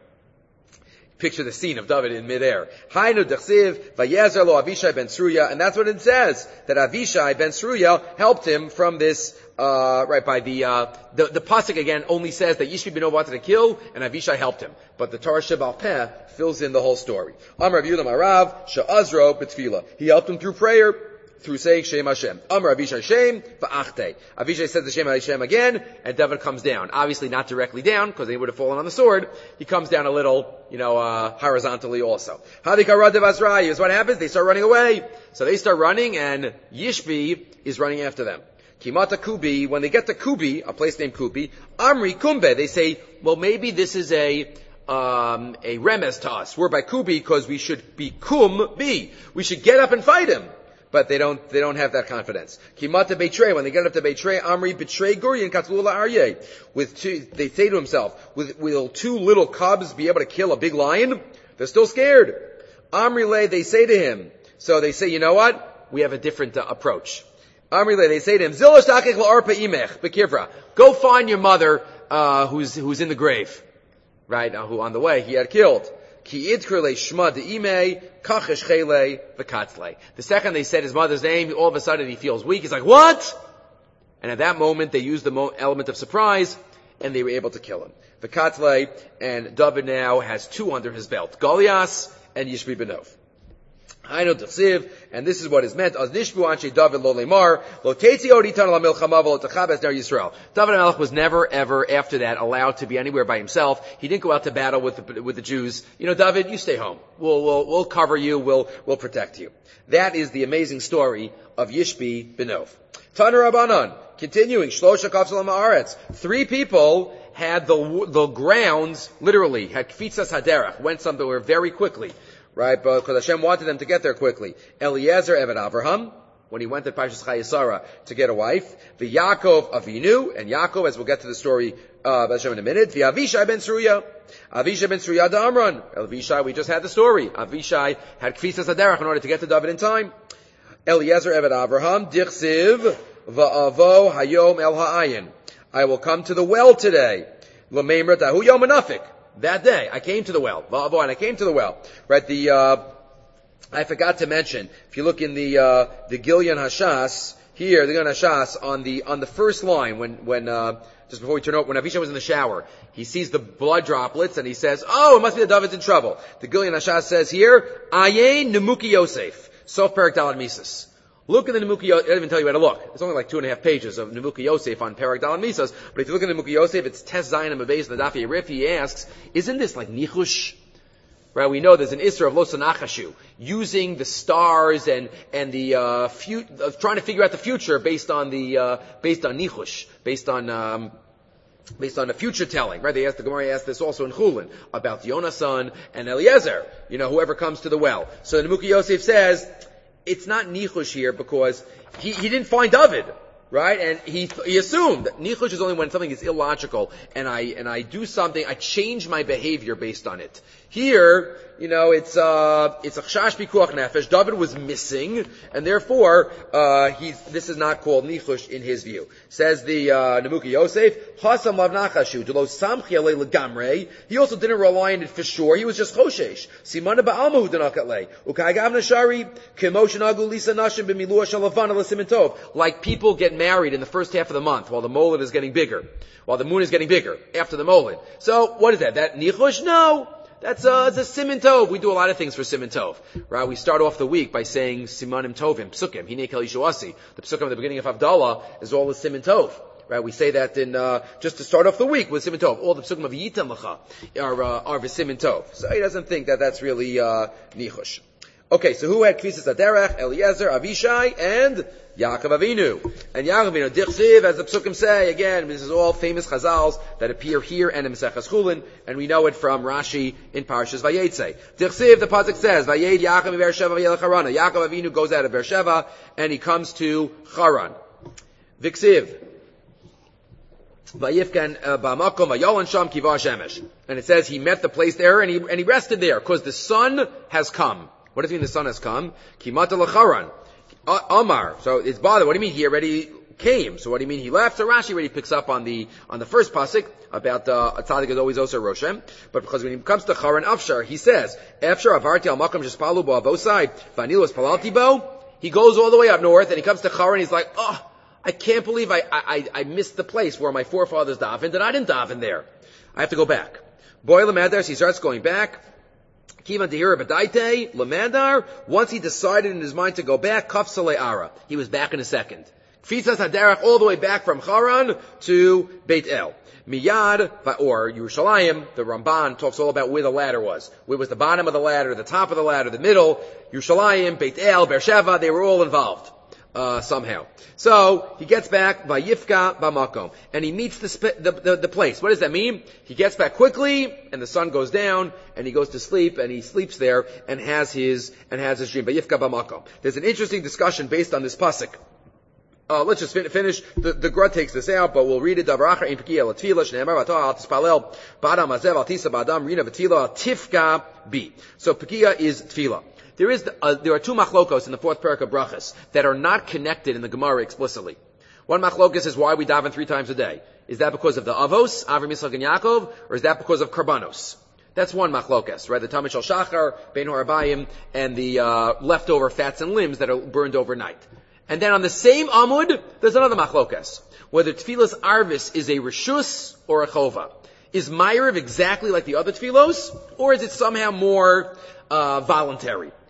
Picture the scene of David in midair. Hainu dechsiv vayezer lo Avishai ben Sruya, and that's what it says, that Avishai ben Sruya helped him from this, uh, right by the, uh, the, the pasuk again only says that Yishbi Benov wanted to kill, and Avishai helped him. But the Torah Shebal Peh fills in the whole story. Amar Rav Yehuda Marav, she'azro b'tefillah. He helped him through prayer, through saying Shem Hashem. Amar Avishai Shem va'achte. Avishai says the Shem Hashem again, and David comes down. Obviously not directly down, because he would have fallen on the sword. He comes down a little, you know, uh, horizontally also. Hadikara devasrai is what happens. They start running away. So they start running, and Yishbi is running after them. Kimata Kubi, when they get to Kubi, a place named Kubi, Amri Kumbe, they say, well, maybe this is a, um, a remez to us. We're by Kubi because we should be Kum B. We should get up and fight him. But they don't, they don't have that confidence. Kimata Beitrei, when they get up to Beitrei, Amri Beitrei Gurian Katlula Aryeh. With two, they say to himself, with, will two little cubs be able to kill a big lion? They're still scared. Amri Le, they say to him, so they say, you know what? We have a different uh, approach. Amri Le, they say to him, Zilosh Takech La'arpa Imech, Bekivra. Go find your mother, uh, who's, who's in the grave. Right, uh, who on the way he had killed. Ki idkrele shma de'imei, kachesh chele, v'katzle. The second they said his mother's name, all of a sudden he feels weak. He's like, what? And at that moment, they used the mo- element of surprise, and they were able to kill him. V'katzle, and David now has two under his belt. Goliath and Yishbi Benov. I know Tchsiv, and this is what is meant. As nishbu anshe David lo lemar lo tetzi od itan la milchama v'lo techabes ner Yisrael. David HaMelech was never ever after that allowed to be anywhere by himself. He didn't go out to battle with the, with the Jews. You know, David, you stay home. We'll we'll we'll cover you. We'll we'll protect you. That is the amazing story of Yishbi Benov. Taner Rabbanan, continuing Shlosha Kafsalam Haaretz. Three people had the the grounds literally had kfitzas haderach, went somewhere very quickly. Right, because Hashem wanted them to get there quickly. Eliezer Eved Avraham, when he went to Parshas Chayesara to get a wife. The Yaakov Avinu, and Yaakov, as we'll get to the story uh, of Hashem in a minute. The Avishai ben Sruya, Avishai ben Sruya Damran. Avishai, we just had the story. Avishai had Kfisas Haderach in order to get to David in time. Eliezer Eved Avraham, Dichsiv Va'avo Hayom El Ha'ayin. I will come to the well today. L'meimra Tahu Yom Anafik. That day, I came to the well. And I came to the well. Right, the, uh, I forgot to mention, if you look in the, uh, the Gilyon Hashas, here, the Gilyon Hashas, on the, on the first line, when, when, uh, just before we turn over, when Avishai was in the shower, he sees the blood droplets, and he says, oh, it must be that David's in trouble. The Gilyon Hashas says here, Ayin Nemuki Yosef, Sof Perak Dalad Mises. Look in the Nemuki Yosef, I didn't even tell you where to look. It's only like two and a half pages of Nemuki Yosef on Perak Dalad Misas. But if you look at Nemuki Yosef, it's Tes Zayin and Mabez and the Daf Yerif. He asks, isn't this like Nichush? Right, we know there's an Isra of Losanachashu, using the stars and, and the, uh, fu- uh, trying to figure out the future based on the, uh, based on Nichush, based on, um, based on the future telling, right? They asked, the Gemara asked this also in Chulin, about Yonasan and Eliezer, you know, whoever comes to the well. So Nemuki Yosef says, it's not Nichush here because he, he didn't find David, right? And he he assumed that Nichush is only when something is illogical and I and I do something, I change my behavior based on it. Here, you know, it's uh it's a chash pikuach nefesh. David was missing, and therefore uh he's this is not called Nichush in his view. Says the uh Nemuki Yosef, Hasam lav nachashu delo samchi alei legamrei. He also didn't rely on it for sure. He was just choshesh. Simana ba'alma hu denakatlei. Ukai gav nashari kemoshen agu lisa nashim b'milua shalavana l'simintov. Like people get married in the first half of the month while the molid is getting bigger, while the moon is getting bigger after the molid. So what is that? That Nichush? No. That's uh, it's a Siman Tov. We do a lot of things for Siman Tov, right? We start off the week by saying Simanim Tovim, Psukim, Hinei Kel Yishuasi. The Psukim at the beginning of Havdalah is all the Siman Tov, right? We say that in, uh, just to start off the week with Siman Tov. All the Psukim of Yitam Lecha are, uh, are Siman Tov. So he doesn't think that that's really, uh, Nichush. Okay, so who had Kvisas Aderech? Eliezer, Avishai, and Yaakov Avinu. And Yaakov Avinu, Dichsiv, as the Psukim say, again, this is all famous Chazals that appear here and in Maseches Chulin, and we know it from Rashi in Parshas Vayetze. Dichsiv, the Pasuk says, Vayed Yaakov Beersheva Vayel Charan. Yaakov Avinu goes out of Beersheva, and he comes to Charan. Dichsiv. Vayifkan ba'makom vayolan sham kiva shemesh. And it says he met the place there, and he, and he rested there, because the sun has come. What does it mean the sun has come? Kimata l'charan. Amar. So it's bothered. What do you mean he already came? So what do you mean he left? So Rashi already picks up on the, on the first pasuk about, uh, a tzaddik is always also Roshem. But because when he comes to Charan Afshar, he says, Afshar avarti al makam shespalu bo avosai, vanilos palalti bo. He goes all the way up north, and he comes to Charan, he's like, oh, I can't believe I, I, I missed the place where my forefathers davened, and I didn't daven there. I have to go back. Boy Lamadar, he starts going back. Kivan Dehira B'daite, Lamandar, once he decided in his mind to go back, Kafsale Ara. He was back in a second. Kfisas Haderach, all the way back from Charan to Beit El. Miyad, or Yerushalayim, the Ramban talks all about where the ladder was. Where was the bottom of the ladder, the top of the ladder, the middle, Yerushalayim, Beit El, Beersheva, they were all involved. Uh, somehow. So, he gets back, Vayifka Bamakom, and he meets the, sp- the, the, the place. What does that mean? He gets back quickly, and the sun goes down, and he goes to sleep, and he sleeps there, and has his, and has his dream. Vayifka Bamakom. There's an interesting discussion based on this pasuk. Uh, let's just fin- finish. The, the Gra takes this out, but we'll read it. Davaracha in Pekiya Latfila, Shneimar Vatah Al Tispalel, Badam Azev Al Tisa Badam, Rina Vatila, Tifka B. So Pekiya is Tfila. There is, uh, there are two machlokos in the fourth parak of Brachas that are not connected in the Gemara explicitly. One machlokos is why we daven three times a day. Is that because of the Avos, Avram, Yitzchak, and Yaakov, or is that because of Karbanos? That's one machlokes, right? The Tamid Shel Shachar, Bein Horabayim, and the uh, leftover fats and limbs that are burned overnight. And then on the same Amud, there's another machlokes, whether Tfilas Arvis is a Rishus or a Chova. Is Ma'ariv exactly like the other Tfilos, or is it somehow more uh, voluntary?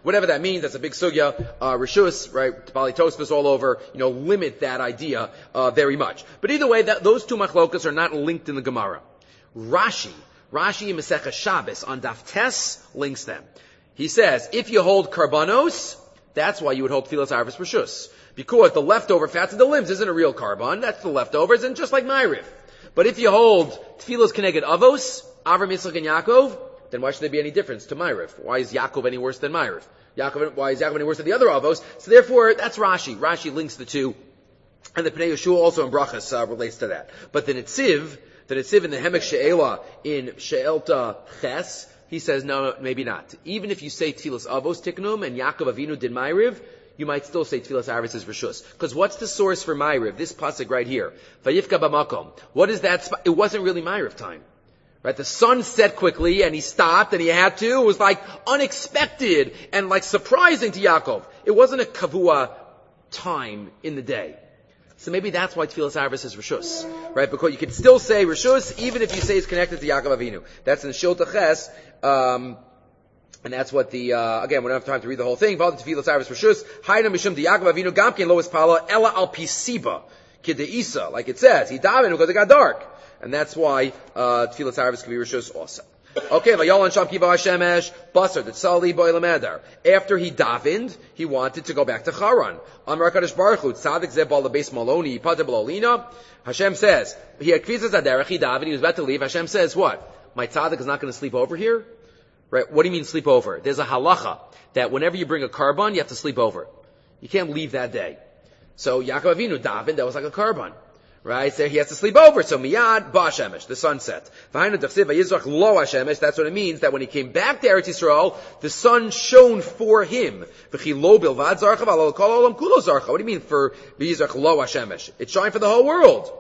Whatever that means, that's a big sugya. Uh, Rishus, right, Bali Tosfos all over, you know, limit that idea, uh, very much. But either way, that, those two machlokas are not linked in the Gemara. Rashi, Rashi in Masechah Shabbos on Daf Tes links them. He says, if you hold karbanos, that's why you would hold Tfilas Arvis Rishus. Because the leftover fats of the limbs isn't a real carbon, that's the leftovers, and just like Ma'ariv. But if you hold Tfilos Keneged Avos, Avram, Yitzchak, and Yaakov, then why should there be any difference to Ma'ariv? Why is Yaakov any worse than Ma'ariv? Yaakov, why is Yaakov any worse than the other Avos? So therefore, that's Rashi. Rashi links the two. And the Pnei Yeshua also in Brachas uh, relates to that. But the Netziv, the Netziv in the Hemek She'ela in She'elta Ches, he says, no, maybe not. Even if you say Tfilas Avos Tiknum and Yaakov Avinu did Ma'ariv, you might still say Tfilas Arvis is Rishus. Because what's the source for Ma'ariv? This pasuk right here. Vayifka b'makom. What is that? Sp- it wasn't really Ma'ariv time. Right? The sun set quickly and he stopped and he had to. It was like unexpected and like surprising to Yaakov. It wasn't a kavua time in the day. So maybe that's why Tfilas Arvis is Rishus. Right? Because you can still say Rishus even if you say it's connected to Yaakov Avinu. That's in Shilta Ches. Um, And that's what the, uh, again, we don't have time to read the whole thing. Val Tfilas Arvis Rishus. Hayna Mishum Di Yaakov Avinu Gamkin Lois Pala Ella Al Pisiba Kideisa. Like it says. He davened because it got dark. And that's why, uh, Tfilas Arvis can be Rishus also. Okay, Vayolan Sham Kiva Hashemesh, Basar, Tzali Boilamedar. After he davened, he wanted to go back to Charan. Amar Kadosh Baruch Hu, Tzadik Zebal the base Maloni, Pater Balolina. Hashem says, he had Kvizas Aderech, he davened, he was about to leave. Hashem says, what? My Tzadik is not going to sleep over here? Right? What do you mean sleep over? There's a halacha that whenever you bring a carbon, you have to sleep over. You can't leave that day. So Yaakov Avinu davened, that was like a carbon. Right? So he has to sleep over. So miyad ba Hashemesh, the sun sets. That's what it means, that when he came back to Eretz Yisrael, the sun shone for him. What do you mean for Yizrach lo Hashemesh? It shined for the whole world.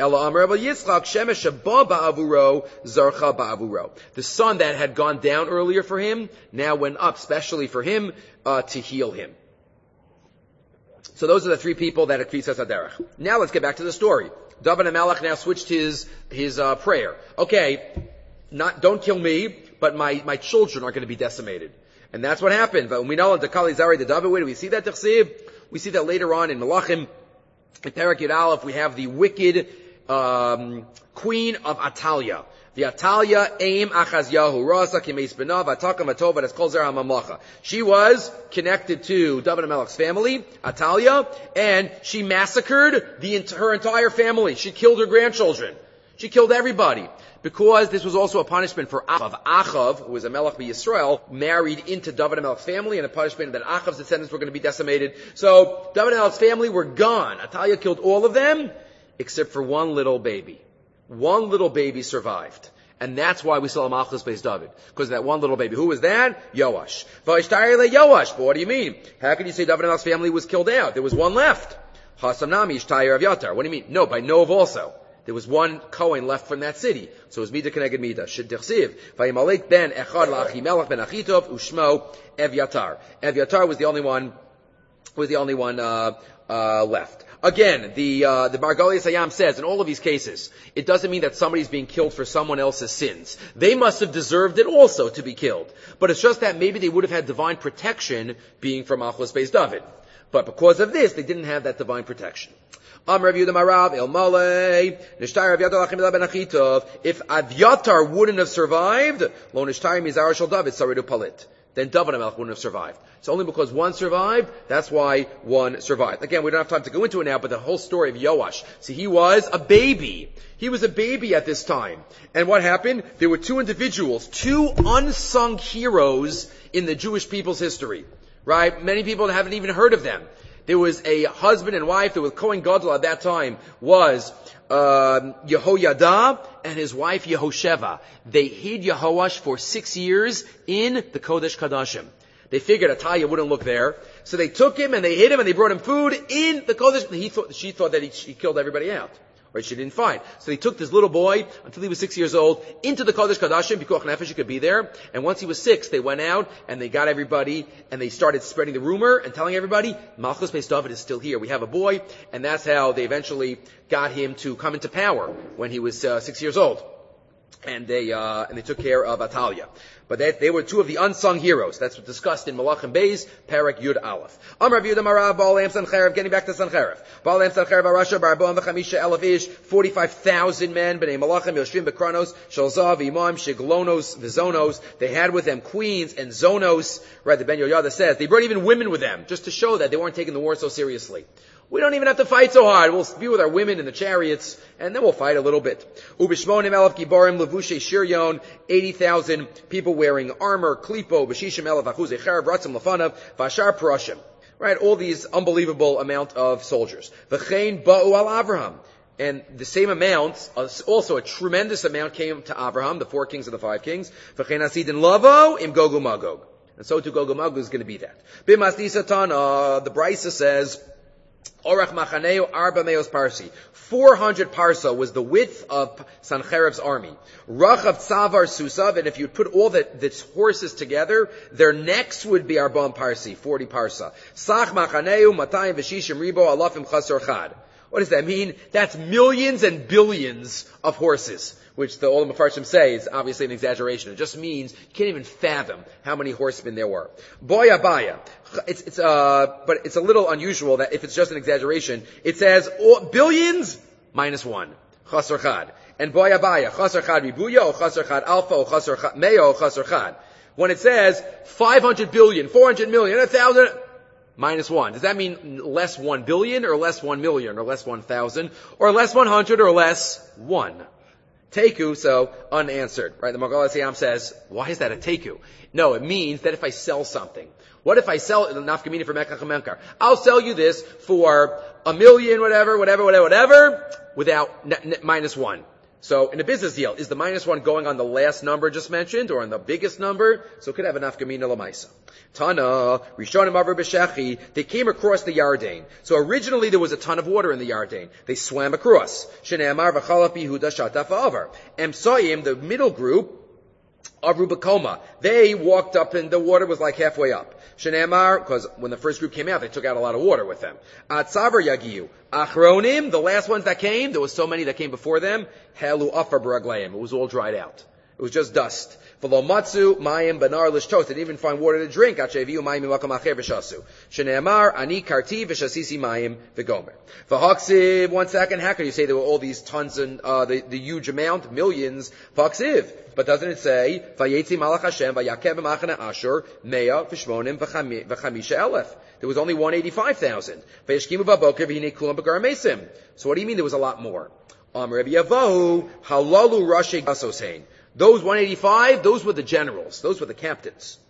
The sun that had gone down earlier for him, now went up specially for him, uh, to heal him. So those are the three people that are Kvizas Haderech. Now let's get back to the story. David HaMelech now switched his, his, uh, prayer. Okay, not, don't kill me, but my, my children are going to be decimated. And that's what happened. We know in Dekali Zari the David, where do we see that, Tichsiv? We see that later on in Melachim, in Perek Yud Aleph, we have the wicked, um, queen of Atalia. The Atalia aim Achazyahu Rasa Kimeis Benav Ataka Matova that's called Zera HaMamlacha. She was connected to David HaMelech's family, Atalia, and she massacred the her entire family. She killed her grandchildren. She killed everybody. Because this was also a punishment for Achav. Achav, who was a Melech b'Yisrael, married into David HaMelech's family, and a punishment that Achav's descendants were going to be decimated. So David HaMelech's family were gone. Atalia killed all of them, except for one little baby. One little baby survived. And that's why we saw a Malchus based David. Because of that one little baby. Who was that? Yoash. Yoash. But what do you mean? How can you say David HaMelech's family was killed out? There was one left. Hasamnami Ishtayir of Yatar. What do you mean? No, by Nov also. There was one Kohen left from that city. So it was Mida Keneged Mida. Shedichsiv. Vayimalek ben Echad Lachimelech ben Achitov Ushmo Evyatar. Evyatar was the only one, was the only one, uh, uh, left. Again, the, uh, the Margolius Hayam says, in all of these cases, it doesn't mean that somebody's being killed for someone else's sins. They must have deserved it also to be killed. But it's just that maybe they would have had divine protection being from Malchus Beis David. But because of this, they didn't have that divine protection. If Avyatar wouldn't have survived, Lo Nishtayir Mizar Shel David Saridu Palit. Then David HaMelech wouldn't have survived. It's only because one survived, that's why one survived. Again, we don't have time to go into it now, but the whole story of Yoash. See, he was a baby. He was a baby at this time. And what happened? There were two individuals, two unsung heroes in the Jewish people's history. Right? Many people haven't even heard of them. There was a husband and wife, there was Kohen Gadol at that time, was um, Yehoyada and his wife Yehosheva. They hid Yehoash for six years in the Kodesh Kadashim. They figured Atalia wouldn't look there, so they took him and they hid him and they brought him food in the Kodesh. He thought, she thought that he, he killed everybody out, or she didn't find. So they took this little boy until he was six years old into the Kodesh Kadashim, Pikuach Nefesh, he could be there. And once he was six, they went out and they got everybody and they started spreading the rumor and telling everybody, Malchus Beis David is still here. We have a boy, and that's how they eventually got him to come into power when he was uh, six years old. and they uh, and they took care of Atalia. But they, they were two of the unsung heroes. That's what's discussed in Malachim Beis, Perek Yud Aleph. Amar Rav Yehuda Marav, Baal Am Sancherev, getting back to Sancherev. Baal Am Sancherev, Arasha, Barboam, V'chamisha, Elef Ish, forty-five thousand men, B'nei Malachim, Yoshvim, Bekranos, Shalzav, Imam, Shiglonos, Vizonos. They had with them queens and zonos. Right, the Ben Yoyada says, they brought even women with them, just to show that they weren't taking the war so seriously. We don't even have to fight so hard. We'll be with our women in the chariots, and then we'll fight a little bit. Ubishmonim elef gibarim levushe shiryon, eighty thousand people wearing armor, klipo, b'shishim elef achuzei cherev, ratzim lefanav, vashar parashim. Right, all these unbelievable amount of soldiers. V'chein ba'u al Avraham. And the same amount, also a tremendous amount came to Avraham, the four kings of the five kings. V'chein asidin lavo im gogu magog. And so to gogu magog is going to be that. B'masni satan, uh, the Brisa says, Orach Machaneu Arba Meos Parsi. Four hundred parsa was the width of Sancherev's army. Rachav Tzavar Susav, and if you put all the, the horses together, their necks would be Arbam Parsi, forty parsa. Sach Machaneu Matayim Veshishim Ribo Alafim Chasor Chad. What does that mean? That's millions and billions of horses, which the Olam Mefarshim say is obviously an exaggeration. It just means you can't even fathom how many horsemen there were. Boya Baya. It's, it's, uh, but it's a little unusual that if it's just an exaggeration, it says oh, billions minus one. Chasor Chad. And Boya Baya. Chasor Chad Ribuya, or Chasor Chad Alpha, or Chasor Chad Meo, or Chasor Chad. When it says five hundred billion, four hundred million, a thousand, minus one. Does that mean less one billion, or less one million, or less one thousand, or less one hundred, or less one? Teku, so unanswered. Right? The Magal Siyam says, why is that a teku? No, it means that if I sell something, what if I sell nafkamina for Mekach Memkar? I'll sell you this for a million, whatever, whatever, whatever, whatever, without n- n- minus one. So in a business deal, is the minus one going on the last number just mentioned, or on the biggest number? So it could have a nafkamina lamaisa. Tana, Rishonim Avar B'Shechi, they came across the Yarden. So originally there was a ton of water in the Yarden. They swam across. Shene'amar v'chalaf Yehuda shataf avar. Emsoyim, the middle group, of Rubicoma, they walked up and the water was like halfway up. Shene'amar, because when the first group came out, they took out a lot of water with them. Atzavar Yagiyu. Achronim, the last ones that came, there was so many that came before them, Helu Afar B'Ragleim. It was all dried out. It was just dust. V'lo matzu mayim banar lishtos. They didn't even find water to drink. Acheviu mayim mimakam acher v'shasu. Shene'amar ani karti v'shasisi mayim v'gomer. V'haksiv. One second. How can you say there were all these tons and uh, the, the huge amount, millions? V'haksiv. But doesn't it say vayetzi malach Hashem vayakev b'machane Ashur mea v'shmonim v'chamisha elef? There was only one eighty-five thousand. V'yashkimu v'aboker v'hinei kulam b'gar mesim. So what do you mean there was a lot more? Um, Rabbi Yavahu halalu rashi gasosein. Those one eighty-five, those were the generals. Those were the captains.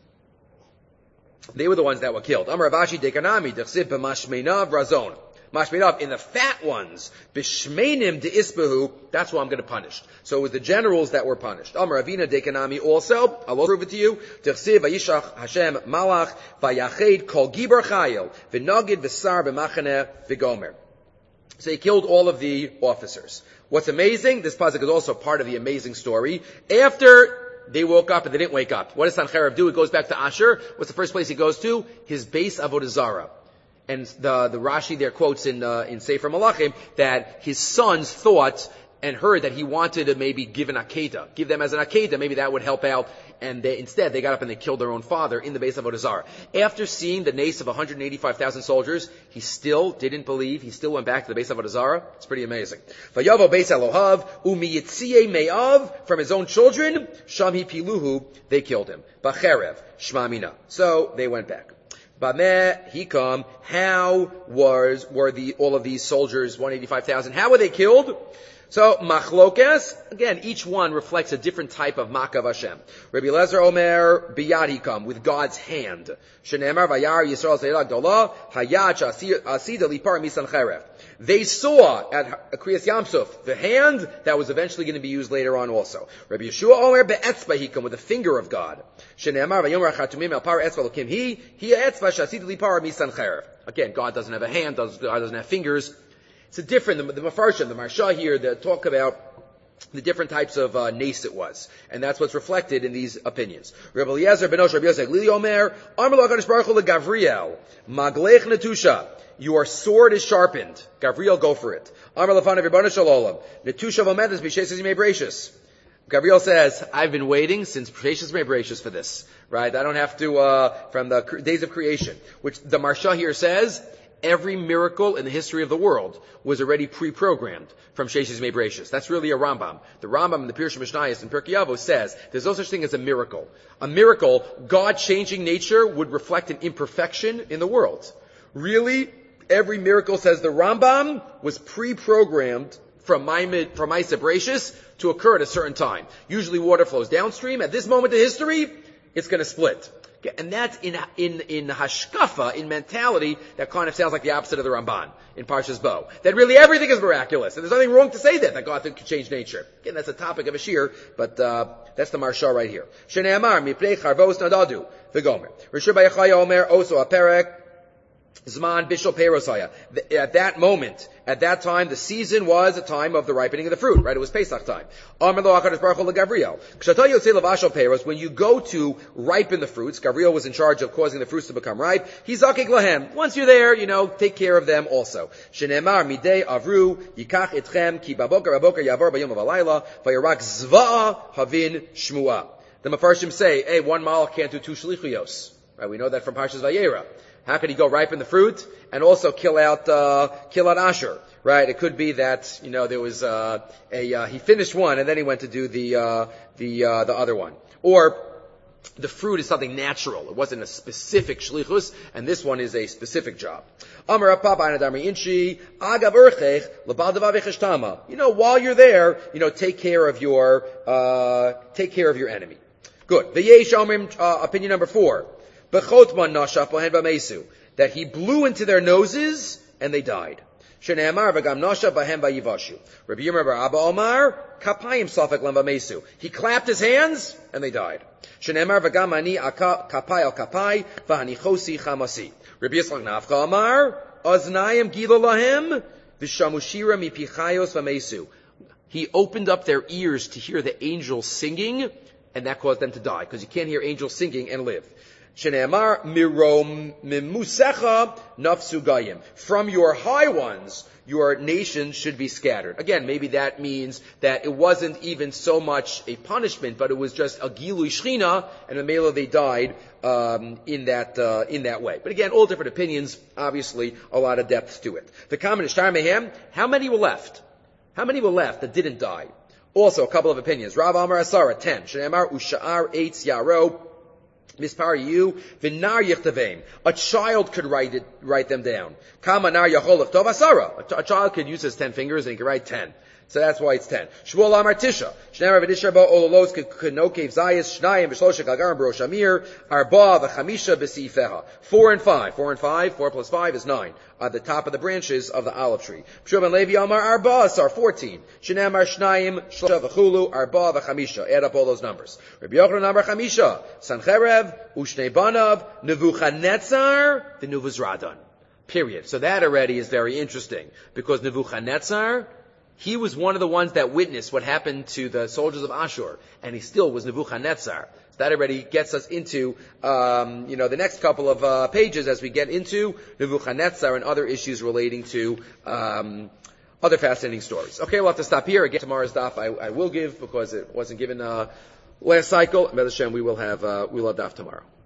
They were the ones that were killed. Amar Ravashi dekanami dechsib b'mashmeinav razon. Mashmeinav, in the fat ones, b'shmeinim de'isbahu, that's who I'm going to punish. So it was the generals that were punished. Amar Ravina dekanami also, I'll prove it to you, dechsib v'yishach Hashem malach v'yached kol gibar chayil v'nagid v'sar b'machaneh v'gomer. So he killed all of the officers. What's amazing, this pasuk is also part of the amazing story. After they woke up and they didn't wake up, what does Sancherev do? He goes back to Asher. What's the first place he goes to? His base Avodah Zarah. And the, the Rashi there quotes in, uh, in Sefer Malachim that his sons thought and heard that he wanted to maybe give an Akedah, give them as an Akedah, maybe that would help out. And they, instead, they got up and they killed their own father in the base of Avodah Zarah. After seeing the nace of one hundred eighty-five thousand soldiers, he still didn't believe. He still went back to the base of Avodah Zarah. It's pretty amazing. Vayavo beis Elohav u'miyitziei me'av, from his own children, shamhi piluhu, they killed him. Bacherev shmamina. So they went back. Bameh hikam, how was were the all of these soldiers, one hundred eighty-five thousand? How were they killed? So, machlokes, again, each one reflects a different type of makav Hashem. Rabbi Lezer Omer, biyad hikam, with God's hand. Shenemar vayar Yisrael zeirah gdolah, hayat asida lipar misancheref. They saw at Kriyas Yamsuf the hand that was eventually going to be used later on also. Rabbi Yeshua Omer be'etzba hikam, with the finger of God. Shenemar vayomer chatumim al par etzba lokim hi, hi etzba shasida lipar misancheref. Again, God doesn't have a hand, God doesn't have fingers. It's a different, the, the Mefarshim, the Marsha here, that talk about the different types of uh, nace it was. And that's what's reflected in these opinions. Rabbi Eliezer ben Osh, Rabbi Yosef, Lili Omer, Amar LaKadosh Baruch Hu LeGavriel, Maglech Netusha, your sword is sharpened. Gavriel, go for it. Amar Lafanav Rebbeinu Shalom, Netusha Vomedes B'Shes Yimei Bereishis. Gabriel says, I've been waiting since Bereshis Bereshis for this, right? I don't have to, uh, from the days of creation, which the Marsha here says, every miracle in the history of the world was already pre-programmed from Sheshis Bereshis. That's really a Rambam. The Rambam in the Pirush Mishnayos in Pirkei Avos says, there's no such thing as a miracle. A miracle, God changing nature, would reflect an imperfection in the world. Really, every miracle, says the Rambam, was pre-programmed from Maimid, from Ma'aseh Bereshis to occur at a certain time. Usually water flows downstream. At this moment in history, it's going to split. Okay, and that's in, in, in hashkafa, in mentality, that kind of sounds like the opposite of the Ramban in Parshas Bo. That really everything is miraculous. And there's nothing wrong to say that, that God could change nature. Again, that's a topic of a shir, but, uh, that's the Marsha right here. Shne'amar, mipnei charvos nadadu, v'gomer. Rishur Bayachaya Omer, oso aperek, Zman Bishul Peirosaya. At that moment, at that time, the season was a time of the ripening of the fruit, right? It was Pesach time. When you go to ripen the fruits, Gavriel was in charge of causing the fruits to become ripe. He's zakik lahem. Once you're there, you know, take care of them also. Shenemar midei avru yikach etchem ki baboker baboker yavar bayom avalayla vayirak zva havin shmua. The Mefarshim say, hey, one malach can't do two shlichuyos. Right? We know that from Parshas Vayera. How could he go ripen the fruit and also kill out, uh, kill out Asher? Right? It could be that, you know, there was, uh, a, uh, he finished one and then he went to do the, uh, the, uh, the other one. Or, the fruit is something natural. It wasn't a specific shlichus, and this one is a specific job. You know, while you're there, you know, take care of your, uh, take care of your enemy. Good. The Yesh Omrim, uh, opinion number four. That he blew into their noses and they died. Rabbi Yirmiyah bar Abba Omar, kapayim safek lem v'mesu. He clapped his hands and they died. Shenemar v'gam ani kapay al kapay v'hanichosi chamasi. Rabbi Yitzchak Nafcha Omar, aznayim gila lahem v'shamushira mipichayos v'mesu. He opened up their ears to hear the angels singing, and that caused them to die, because you can't hear angels singing and live. Shene'amar mirom mimusecha nafsu gayim. From your high ones, your nation should be scattered. Again, maybe that means that it wasn't even so much a punishment, but it was just a gilui shchina, and the mela they died um, in that uh, in that way. But again, all different opinions. Obviously, a lot of depth to it. The common ishtar mehem. How many were left? How many were left that didn't die? Also, a couple of opinions. Rav Amar Asara ten. Shene'amar usha'ar eitz yaro. Mispar you, v'nar yichtavim. A child could write it, write them down. Kama nar yachol lichtov asara. A child could use his ten fingers and he could write ten. So that's why it's ten. Shmuel Amar Tisha. Shneimar v'dishar bo ololos k'nokev zayis shnayim v'shlosha kagaram b'rosh amir arba v'chamisha b'sifeha. Four and five. Four and five. Four plus five is nine. At the top of the branches of the olive tree. Pshua ben Levi Amar arba asar fourteen. Shneimar shnayim shlosha v'chulu arba v'chamisha. Add up all those numbers. Rabbi Yochanan Amar chamisha. Sancherev u'shnei banav Nebuchadnezzar v'nuvuzradan. Period. So that already is very interesting, because Nebuchadnezzar, he was one of the ones that witnessed what happened to the soldiers of Ashur, and he still was Nebuchadnezzar. So that already gets us into, um, you know, the next couple of uh, pages as we get into Nebuchadnezzar and other issues relating to um, other fascinating stories. Okay, we'll have to stop here. Again, tomorrow's daf I, I will give, because it wasn't given uh, last cycle. Med Hashem, we will have uh, we'll have daf tomorrow.